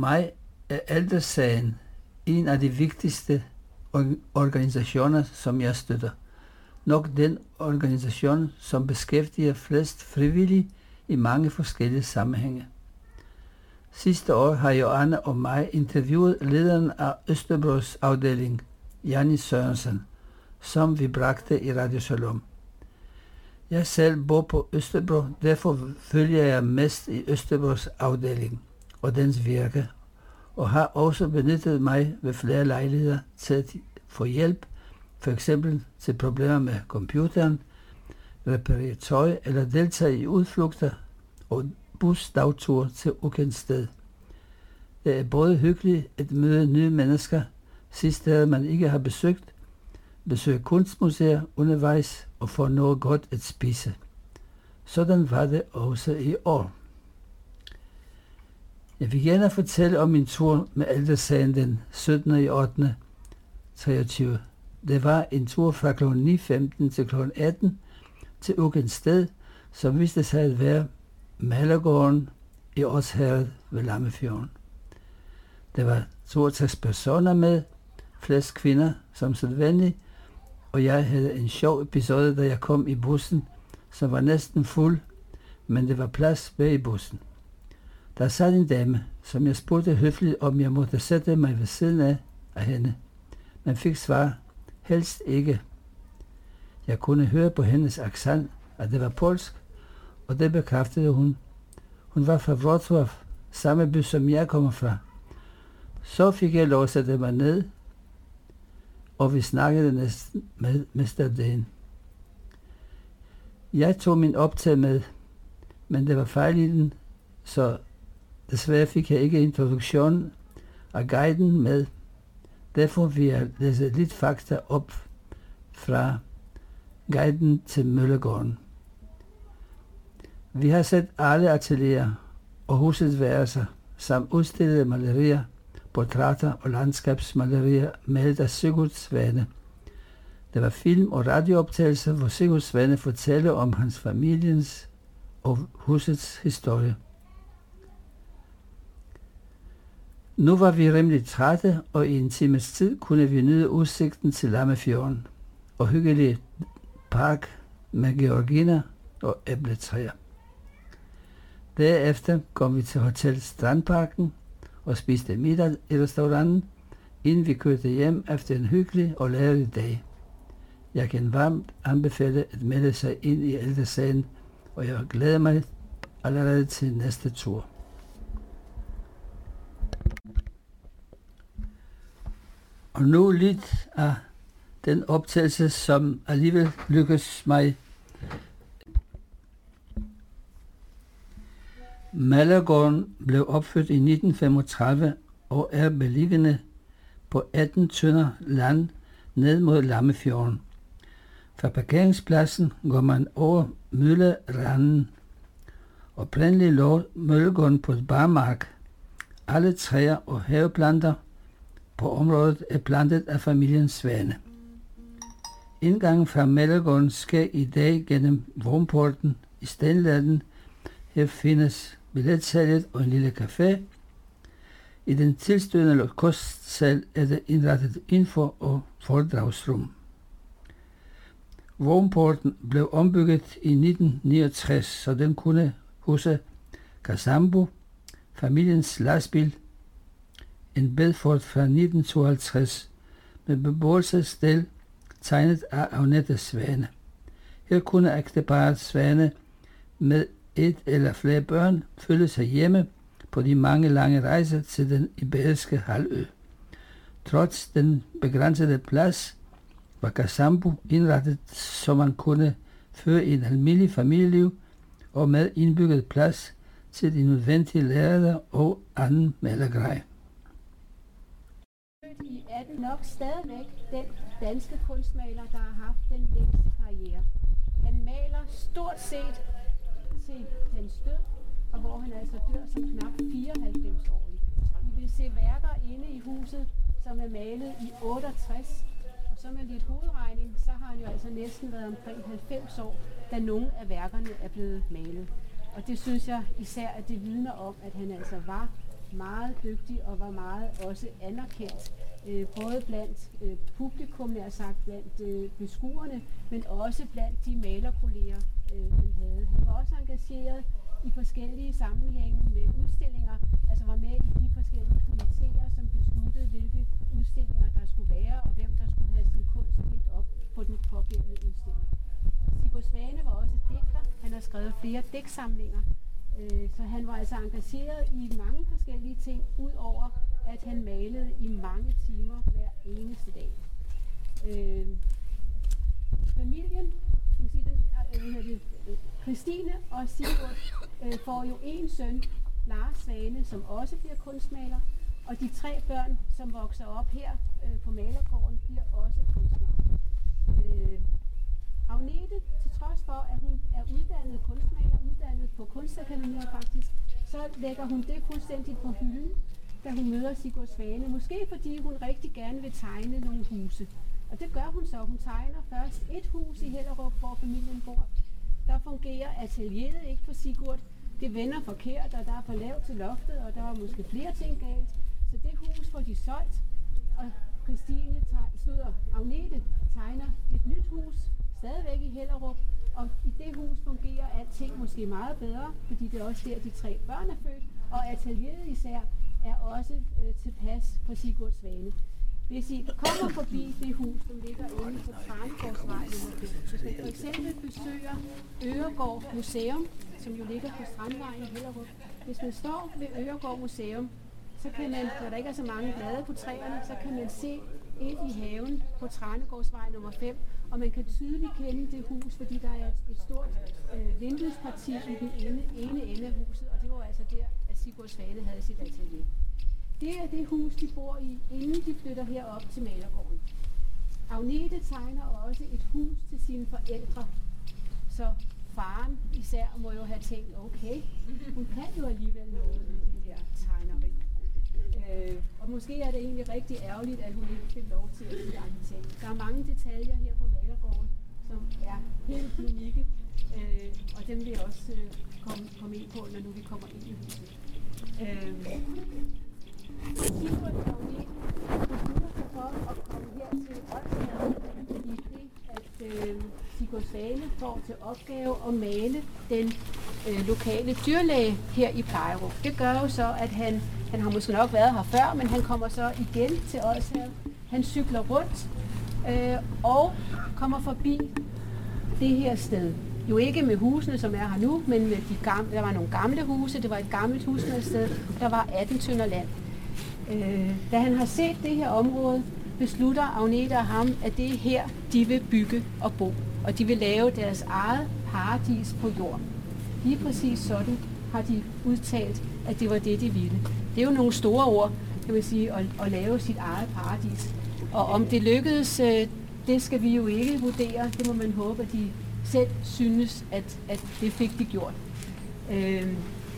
mig er Ældresagen en af de vigtigste organisationer, som jeg støtter. Nok den organisation, som beskæftiger flest frivillige i mange forskellige sammenhænge. Sidste år har Joanne og mig interviewet lederen af Østerbros afdeling, Janni Sørensen, som vi bragte i Radio Shalom. Jeg selv bor på Østerbro, derfor følger jeg mest i Østerbros afdeling og dens virke, og har også benyttet mig ved flere lejligheder til at få hjælp, for eksempel til problemer med computeren, reparere tøj eller deltage i udflugter og busdagture til ukendt sted. Det er både hyggeligt at møde nye mennesker, sidst steder man ikke har besøgt, besøge kunstmuseer undervejs og få noget godt at spise. Sådan var det også i år. Jeg vil gerne fortælle om min tur med Ældresagen den syttende i ottende treogtyve. Det var en tur fra klokken ni femten til klokken atten til ukendt sted, som viste sig at være Malergården i Odsherred ved Lammefjorden. Der var toogtres personer med, flest kvinder som sædvanligt, og jeg havde en sjov episode, da jeg kom i bussen, som var næsten fuld, men det var plads bag i bussen. Der sad en dame, som jeg spurgte høfligt, om jeg måtte sætte mig ved siden af, af hende, men fik svar, helst ikke. Jeg kunne høre på hendes accent, at det var polsk, og det bekræftede hun. Hun var fra Wrocław, samme by som jeg kommer fra. Så fik jeg lov at sætte mig ned, og vi snakkede næsten med mister dagen. Jeg tog min optag med, men det var fejl i den, så desværre fik jeg ikke introduktionen af guiden med. Derfor vil jeg læse lidt fakta op fra guiden til Møllegården. Vi har set alle atelier og husets værelser, samt udstillede malerier, portrætter og landskabsmalerier malet af Sigurd Svane. Der var film- og radiooptagelser, hvor Sigurd Svane fortæller om hans familiens og husets historie. Nu var vi rimelig trætte, og i en times tid kunne vi nyde udsigten til Lammefjorden og hyggelig park med georginer og æbletræer. Derefter kom vi til Hotel Strandparken og spiste middag i restauranten, inden vi kørte hjem efter en hyggelig og lærerig dag. Jeg kan varmt anbefale at melde sig ind i Ældresagen, og jeg glæder mig allerede til næste tur. Og nu lidt af den optagelse, som alligevel lykkes mig. Malergården blev opført i nitten femogtredive og er beliggende på atten tønder land ned mod Lammefjorden. Fra parkeringspladsen går man over Mølleranden. Oprindeligt lå Møllegården på et barmark. Alle træer og haveplanter på området er plantet af familien Svane. Indgangen fra Malergården sker i dag gennem Vormporten i Stenladen. Her findes billetsalget og en lille café. I den tilstødende kostsal er der indrettet info- og foredragsrum. Vormporten blev ombygget i nitten niogtres, så den kunne huse Casambo, familiens lastbil, en Bedford fra nitten tooghalvtreds med beboelsesstel tegnet af Agnete Svane. Her kunne ægteparret Svane med et eller flere børn følge sig hjemme på de mange lange rejser til den iberiske halvø. Trods den begrænsede plads var Casambo indrettet, så man kunne føre en almindelig familieliv og med indbygget plads til de nødvendige lærere og anden malergrej. I atten nok stadigvæk den danske kunstmaler, der har haft den længste karriere. Han maler stort set til hans død, og hvor han altså dør som knap fireoghalvfems-årig. Vi vil se værker inde i huset, som er malet i otteogtres, og så med lidt hovedregning, så har han jo altså næsten været omkring halvfems år, da nogle af værkerne er blevet malet. Og det synes jeg især, at det vidner om, at han altså var meget dygtig og var meget også anerkendt, øh, både blandt øh, publikum, nær sagt blandt øh, beskuerne, men også blandt de malerkolleger, øh, han havde. Han var også engageret i forskellige sammenhænge med udstillinger, altså var med i de forskellige komitéer, som besluttede, hvilke udstillinger der skulle være, og hvem der skulle have sin kunst helt op på den pågældende udstilling. Sigurd Svane var også digter. Han har skrevet flere digtsamlinger, øh, så han var altså engageret i mange forskellige ting, udover at han malede i mange timer hver eneste dag. Øh, familien, sige den, øh, det, øh, Christine og Sigurd øh, får jo en søn, Lars Svane, som også bliver kunstmaler, og de tre børn, som vokser op her øh, på malergården, bliver også kunstnere. Øh, Agnete, til trods for, at hun er uddannet kunstmaler, uddannet på Kunstakademiet faktisk, så lægger hun det fuldstændig på hylden, da hun møder Sigurd Svane. Måske fordi hun rigtig gerne vil tegne nogle huse. Og det gør hun så. Hun tegner først et hus i Hellerup, hvor familien bor. Der fungerer atelieret ikke for Sigurd. Det vender forkert, og der er for lavt til loftet, og der er måske flere ting galt. Så det hus får de solgt, og Christine slutter, Agnete tegner et nyt hus, stadigvæk i Hellerup, og i det hus fungerer alting måske meget bedre, fordi det er også der, de tre børn er født, og atelieret især er også øh, tilpas for Sigurd Svane. Hvis I kommer forbi det hus, som ligger inde på Tranegårdsvej nummer fem, hvis man for eksempel besøger Øregård Museum, som jo ligger på Strandvejen i Hellerup. Hvis man står ved Øregård Museum, så kan man, når der ikke er så mange blade på træerne, så kan man se ind i haven på Tranegårdsvej nummer fem, og man kan tydeligt kende det hus, fordi der er et, et stort øh, vinduesparti i den ene, ene ende af huset, og det var altså der, at Sigurd Svane havde sit atelier. Det er det hus, de bor i, inden de flytter herop til malergården. Agnete tegner også et hus til sine forældre, så faren især må jo have tænkt, okay, hun kan jo alligevel noget med det her tegneri. Øh, og måske er det egentlig rigtig ærgerligt, at hun ikke fik lov til at blive arkitekt. Der er mange detaljer her på malergården, som er helt unikke, øh, og dem vil jeg også øh, komme, komme ind på, når nu vi kommer ind i huset. Øh, Sigurd og Agnete beslutter sig for at komme her til Odsherred, fordi det, at øh, Sigurd Svane får til opgave at male den øh, lokale dyrlæge her i Plejerup. Det gør jo så, at han, han har måske nok været her før, men han kommer så igen til Odsherred. Han cykler rundt øh, og kommer forbi det her sted. Jo ikke med husene, som er her nu, men med de gamle, der var nogle gamle huse. Det var et gammelt husmandssted. Der var atten tønder land. Øh, da han har set det her område, beslutter Agnete og ham, at det er her, de vil bygge og bo. Og de vil lave deres eget paradis på jord. Lige præcis sådan har de udtalt, at det var det, de ville. Det er jo nogle store ord, kan man sige, at, at lave sit eget paradis. Og om det lykkedes, øh, det skal vi jo ikke vurdere. Det må man håbe, at de selv synes, at, at det fik de gjort. Øh,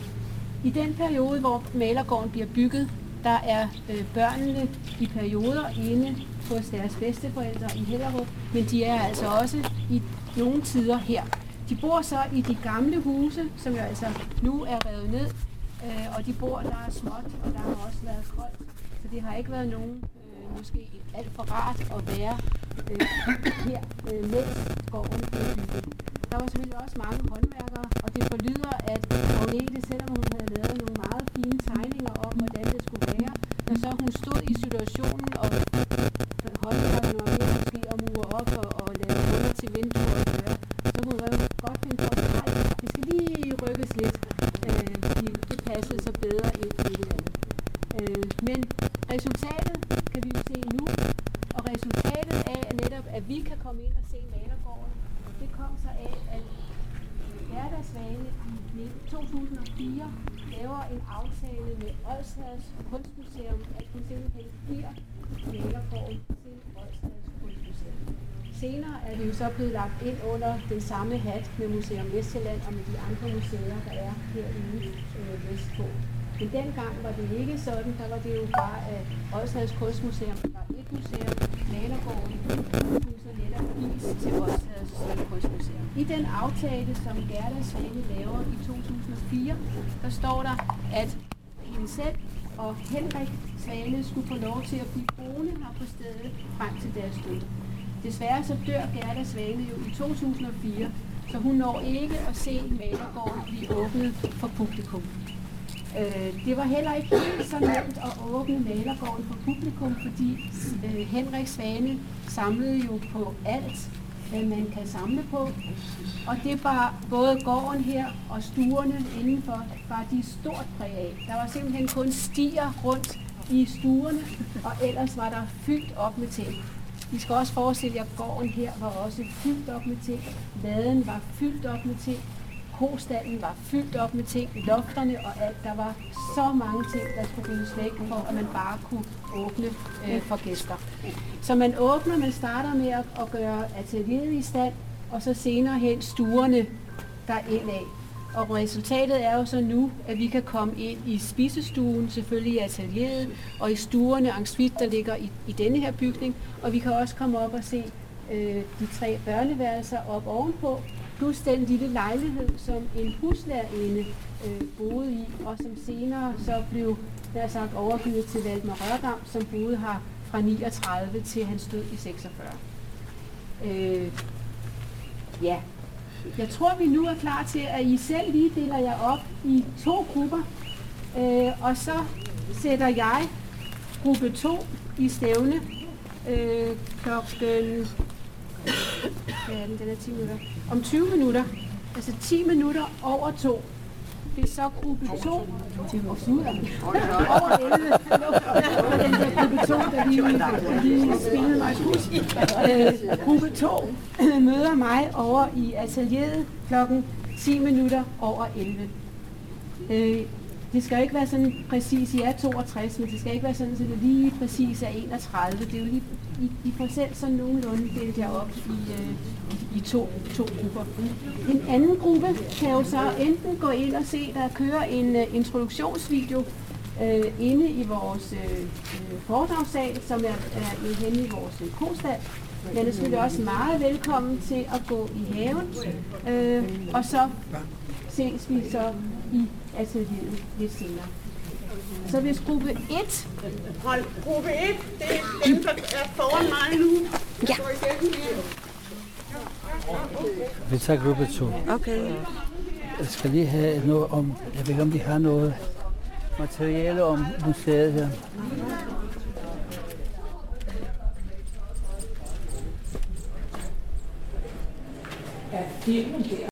I den periode, hvor malergården bliver bygget, der er øh, børnene i perioder inde hos deres bedsteforældre i Hellerup, men de er altså også i nogle tider her. De bor så i de gamle huse, som jo altså nu er revet ned, øh, og de bor, der er småt, og der har også været koldt, så det har ikke været nogen øh, måske alt for rart at være øh, her, øh, mens gården blev bygget. Der var selvfølgelig også mange håndværkere, og det forlyder, at Agnete, selvom hun havde lavet nogle meget fine tegninger om, hvordan det skulle være, når så hun stod i situationen, og håndværkerne var ved måske at mure op og, og lave huller til vinduer og døre, så hun var jo godt finde på, at det skal lige rykkes lidt, øh, fordi det passede så bedre ind i det andet. Øh, men resultatet kan vi jo se nu, og resultatet af netop, at vi kan komme ind og se malergården, det kom så af, at Gerda Svane i to tusind og fire laver en aftale med Odsherreds Kunstmuseum, at hun simpelthen giver malergården til Odsherreds Kunstmuseum. Senere er det jo så blevet lagt ind under den samme hat med Museum Vestjylland og med de andre museer, der er herude øh, vestpå. Men dengang var det ikke sådan, der var det jo bare, at Odsherreds Kunstmuseum var et museum, malergården, kunne så netop gives til Odsherreds Kunstmuseum. I den aftale, som Gerda Svane laver i to tusind og fire, der står der, at hende selv og Henrik Svane skulle få lov til at blive boende her på stedet frem til deres død. Desværre så dør Gerda Svane jo i to tusind og fire, så hun når ikke at se malergården blive åbnet for publikum. Øh, det var heller ikke helt så nemt at åbne malergården for publikum, fordi øh, Henrik Svane samlede jo på alt, hvad man kan samle på. Og det var både gården her og stuerne indenfor, var de stort præg af. Der var simpelthen kun stier rundt i stuerne, og ellers var der fyldt op med ting. I skal også forestille jer, at gården her var også fyldt op med ting. Laden var fyldt op med ting. Kostallen var fyldt op med ting. Lofterne og alt. Der var så mange ting, der skulle ryddes væk, for at man bare kunne åbne øh, for gæster. Så man åbner, man starter med at, at gøre atelieret i stand, og så senere hen stuerne derindad. Og resultatet er jo så nu, at vi kan komme ind i spisestuen, selvfølgelig i atelieret, og i stuerne, ensuite, der ligger i, i denne her bygning. Og vi kan også komme op og se øh, de tre børneværelser op ovenpå, plus den lille lejlighed, som en huslærerinde øh, boede i, og som senere så blev der sagt overgivet til Valdemar Rørdam, som boede her fra niogtredive til hans død i seksogfyrre. Øh, ja. Jeg tror, vi nu er klar til, at I selv lige deler jer op i to grupper, øh, og så sætter jeg gruppe to i stævne øh, klokken, hvad er den, den er ti minutter, om tyve minutter, altså ti minutter over to. Det er så gruppe to, over elleve, den der gruppe to, der lige spillede mig øh, gruppe to møder mig over i atelieret klokken ti minutter over elleve. Øh, det skal ikke være sådan præcis, I er toogtres, men det skal ikke være sådan, så det lige præcis er enogtredive. Det er jo lige, I, I får selv sådan nogenlunde delt jer op i, øh, i, i to, to grupper. En anden gruppe kan jo så enten gå ind og se, der kører en uh, introduktionsvideo øh, inde i vores øh, foredragssal, som er, er henne i vores øh, kostal. Men er selvfølgelig også meget velkommen til at gå i haven, øh, og så ses vi så i atelieret lidt senere. Så hvis gruppe et... Hold, gruppe et, det er dem, der er foran mig nu. Ja. Vi tager gruppe to. Okay. Jeg skal lige have noget om... Jeg ved ikke, om de har noget materiale om museet her. Ja, filmen der.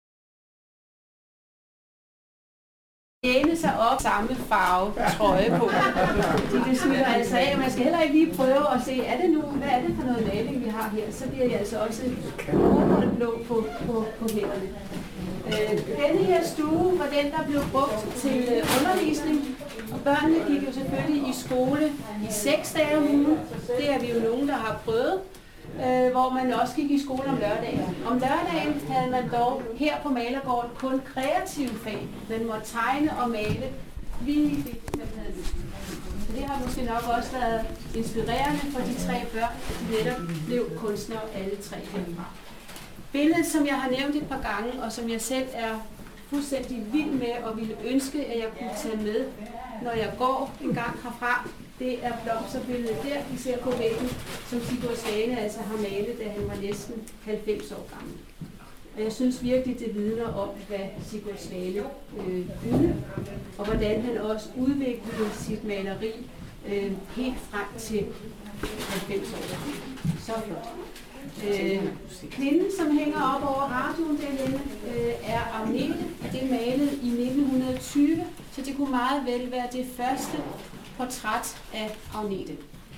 Læne sig op samme farve trøje på. De det smitter altså af. Man skal heller ikke lige prøve at se, er det nu, hvad er det for noget maling, vi har her? Så bliver jeg altså også blå på, på, på hænderne. Øh, denne her stue var den, der blev brugt til øh, undervisning. Og børnene gik jo selvfølgelig i skole i seks dage om ugen. Det er vi jo nogen, der har prøvet. Øh, hvor man også gik i skole om lørdagen. Om lørdagen havde man dog her på Malergården kun kreative fag. Man måtte tegne og male lige det, man havde lyst til. Så det har måske nok også været inspirerende for de tre børn, de netop blev kunstnere alle tre hjemmefra. Billedet, som jeg har nævnt et par gange, og som jeg selv er fuldstændig vild med og ville ønske, at jeg kunne tage med, når jeg går en gang herfra, det er blomsterbilledet der, vi ser på væggen, som Sigurd Svane altså har malet, da han var næsten halvfems år gammel. Og jeg synes virkelig, det vidner om, hvad Sigurd Svane øh, ville, og hvordan han også udviklede sit maleri øh, helt frem til halvfems år. Så flot. Øh, kvinden, som hænger op over radioen derhjemme, øh, er Agnete. Det er malet i nitten tyve, så det kunne meget vel være det første portræt af Agnete.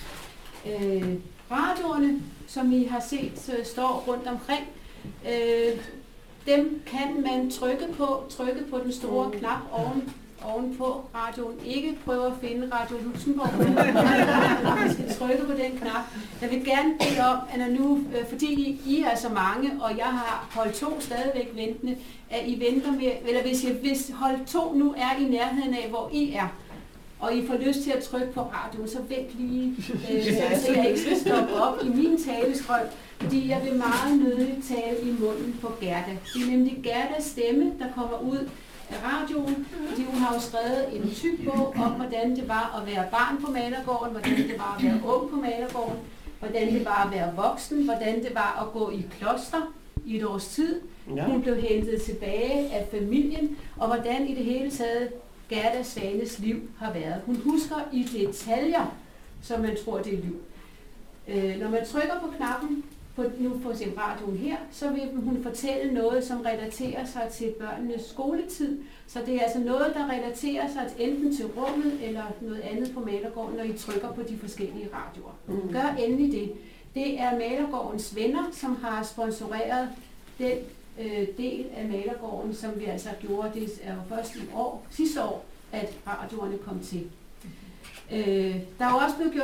Øh, radioerne, som I har set, øh, står rundt omkring. Øh, dem kan man trykke på, trykke på den store knap oven, ovenpå radioen. Ikke prøve at finde Radio Luxembourg, men man skal trykke på den knap. Jeg vil gerne bede om, at når nu, øh, fordi I, I er så mange, og jeg har hold to stadigvæk ventende, at I venter med, eller hvis, jeg, hvis hold to nu er i nærheden af, hvor I er, og I får lyst til at trykke på radioen, så vent lige, øh, så, så jeg ikke skal stoppe op i min talestrøm, fordi jeg vil meget nødigt tale i munden på Gerda. Det er nemlig Gerdas stemme, der kommer ud af radioen, fordi hun har jo skrevet en tyk bog om, hvordan det var at være barn på Malergården, hvordan det var at være ung på Malergården, hvordan det var at være voksen, hvordan det var at gå i kloster i et års tid. Ja. Hun blev hentet tilbage af familien, og hvordan i det hele taget Gerda Svanes liv har været. Hun husker i detaljer, som man tror, det er liv. Øh, når man trykker på knappen, på, nu på sin radioen her, så vil hun fortælle noget, som relaterer sig til børnenes skoletid. Så det er altså noget, der relaterer sig enten til rummet eller noget andet på Malergården, når I trykker på de forskellige radioer. Mm. Gør endelig det. Det er Malergårdens venner, som har sponsoreret den øh, del af Malergården, som vi altså gjorde. Det er jo først i år, sidste år, at radioerne kom til. Øh, der er også blevet gjort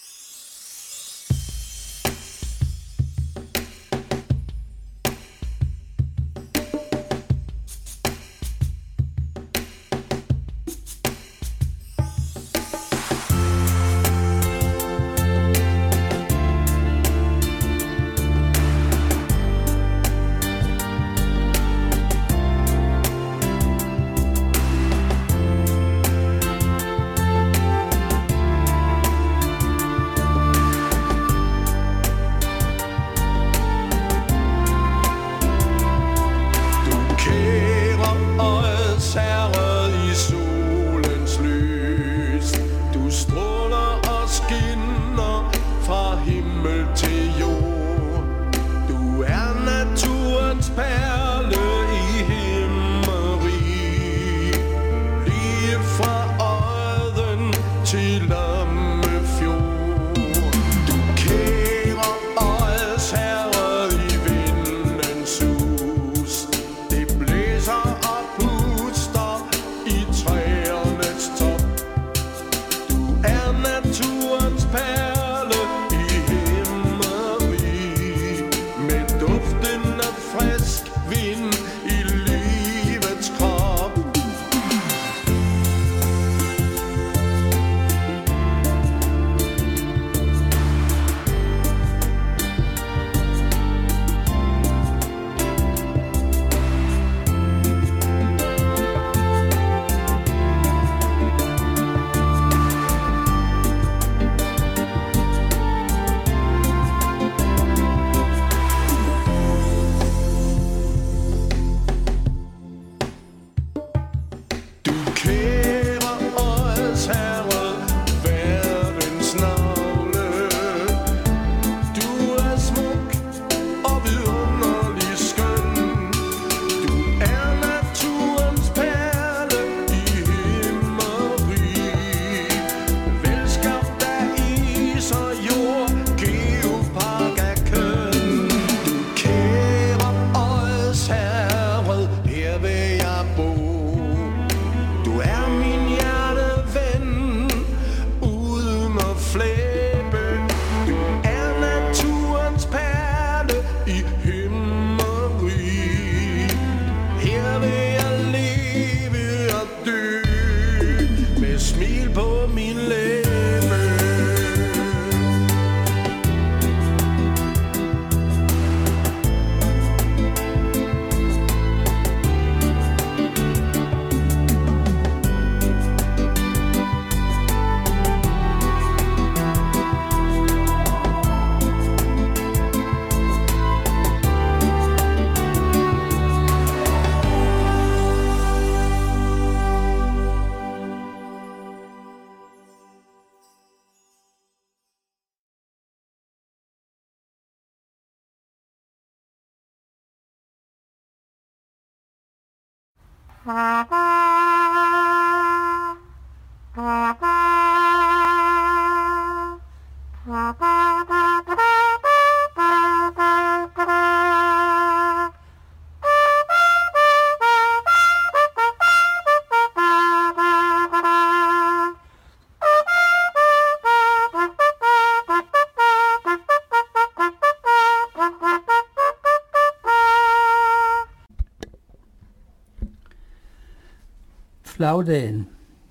Flagdagen.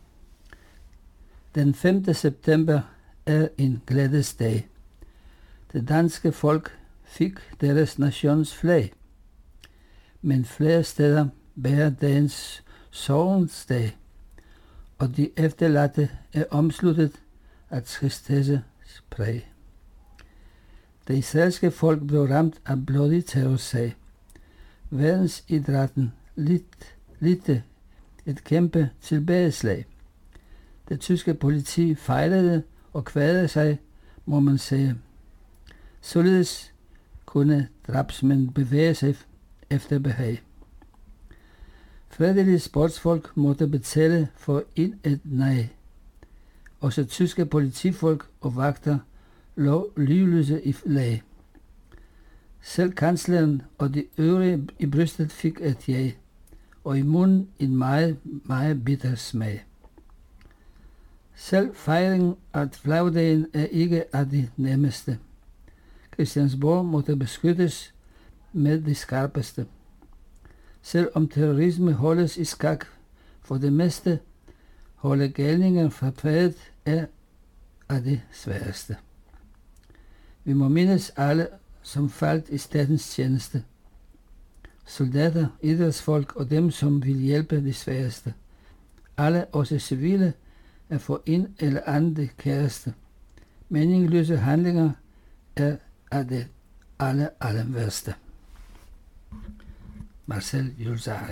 Den femte september er en glædesdag. Det danske folk fik deres nations flag. Men flere steder bærer dagens sorgens dag, og de efterladte er omsluttet af tristesse præg. Det israelske folk blev ramt af blodig terrorsag. Verdensidrætten lidt, lidt et kæmpe tilbageslag. Det tyske politi fejlede og kvadede sig, må man sige. Således kunne drabsmænd bevæge sig efter behag. Fredelige sportsfolk måtte betale for ind et nej. Også tyske politifolk og vagter lå livløse i lag. Selv kansleren og de øvrige i brystet fik et ja, og i munden en meget, meget bitter smag. Selv fejringen af flagdagen er ikke af de nemmeste. Christiansborg måtte beskyttes med de skarpeste. Selv om terrorisme holdes i skak for det meste, holde galninger fra fadet er af det sværeste. Vi må mindes alle, som faldt i statens tjeneste. Soldater, idrætsfolk og dem, som vil hjælpe de sværeste. Alle, også civile, er for en eller anden det kæreste. Meningsløse handlinger er af det alle, alle værste. Marcel Julsari.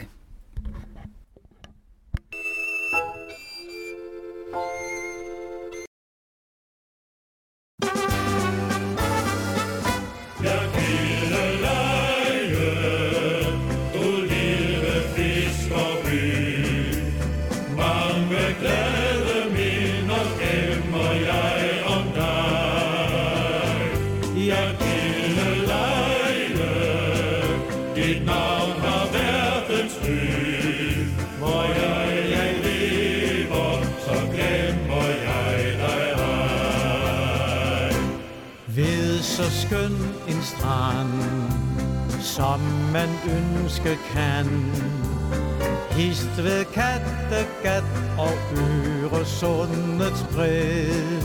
Så skøn en strand, som man ønske kan. Hist ved Kattegat og Øresundets bred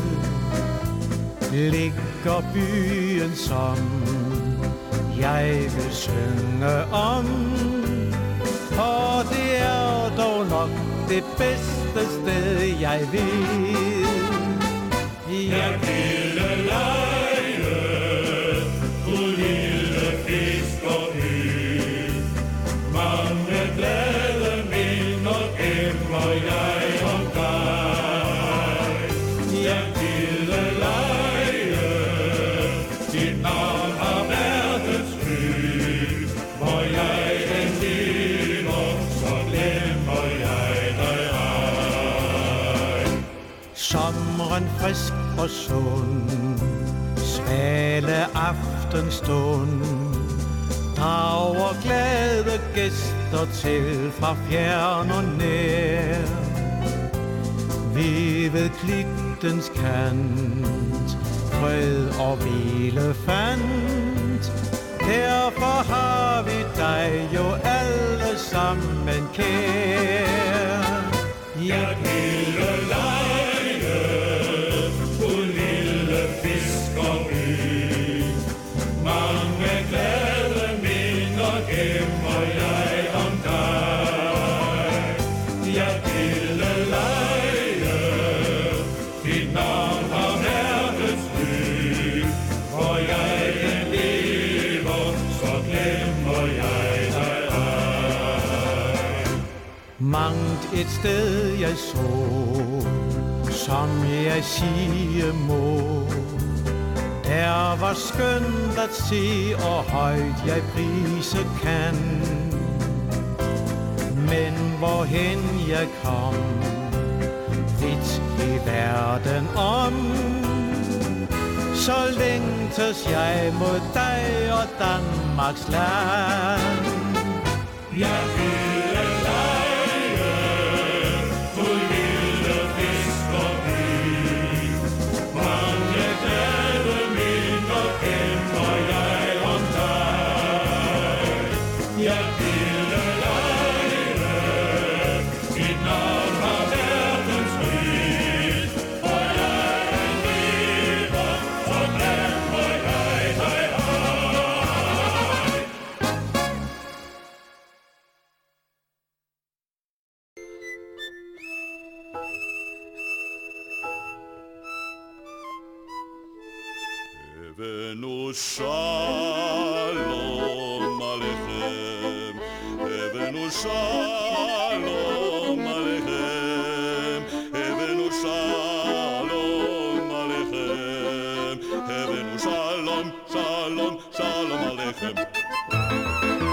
ligger byen, som jeg vil synge om. Og det er dog nok det bedste sted, jeg ved. Jeg ville lege, du lille fisk og ø. Mange glade minder gemmer jeg om dig. Jeg ville lege, dit navn har verdens by. Hvor jeg end lever, så glemmer jeg dig ej. Sommeren frisk og sund, svale aftenstund, drager glade gæster til fra fjern og nær. Vi ved klitens kant, fred og hvile fandt. Derfor har vi dig jo alle sammen kær. Jeg ville lege, du lille fisk og ø. Mange glade minder gemmer jeg om dig. Jeg ville lege, dit navn har verdens by. Hvor jeg end lever, så glemmer jeg dig ej. Mangt et sted jeg så, som jeg sige må. Der var skønt at se, og højt jeg prise kan. Men hvorhen jeg kom, vidt i verden om, så længtes jeg mod dig og Danmarks land. Jeg ville lege, du lille fisk og ø. Mange glade minder gemmer jeg om dig. Jeg ville lege, dit navn har verdens ry. Hvor jeg end lever, så glemmer jeg dig ej. הבאנו שלום עליכם, הבאנו שלום עליכם, הבאנו שלום עליכם, הבאנו שלום, שלום, שלום עליכם.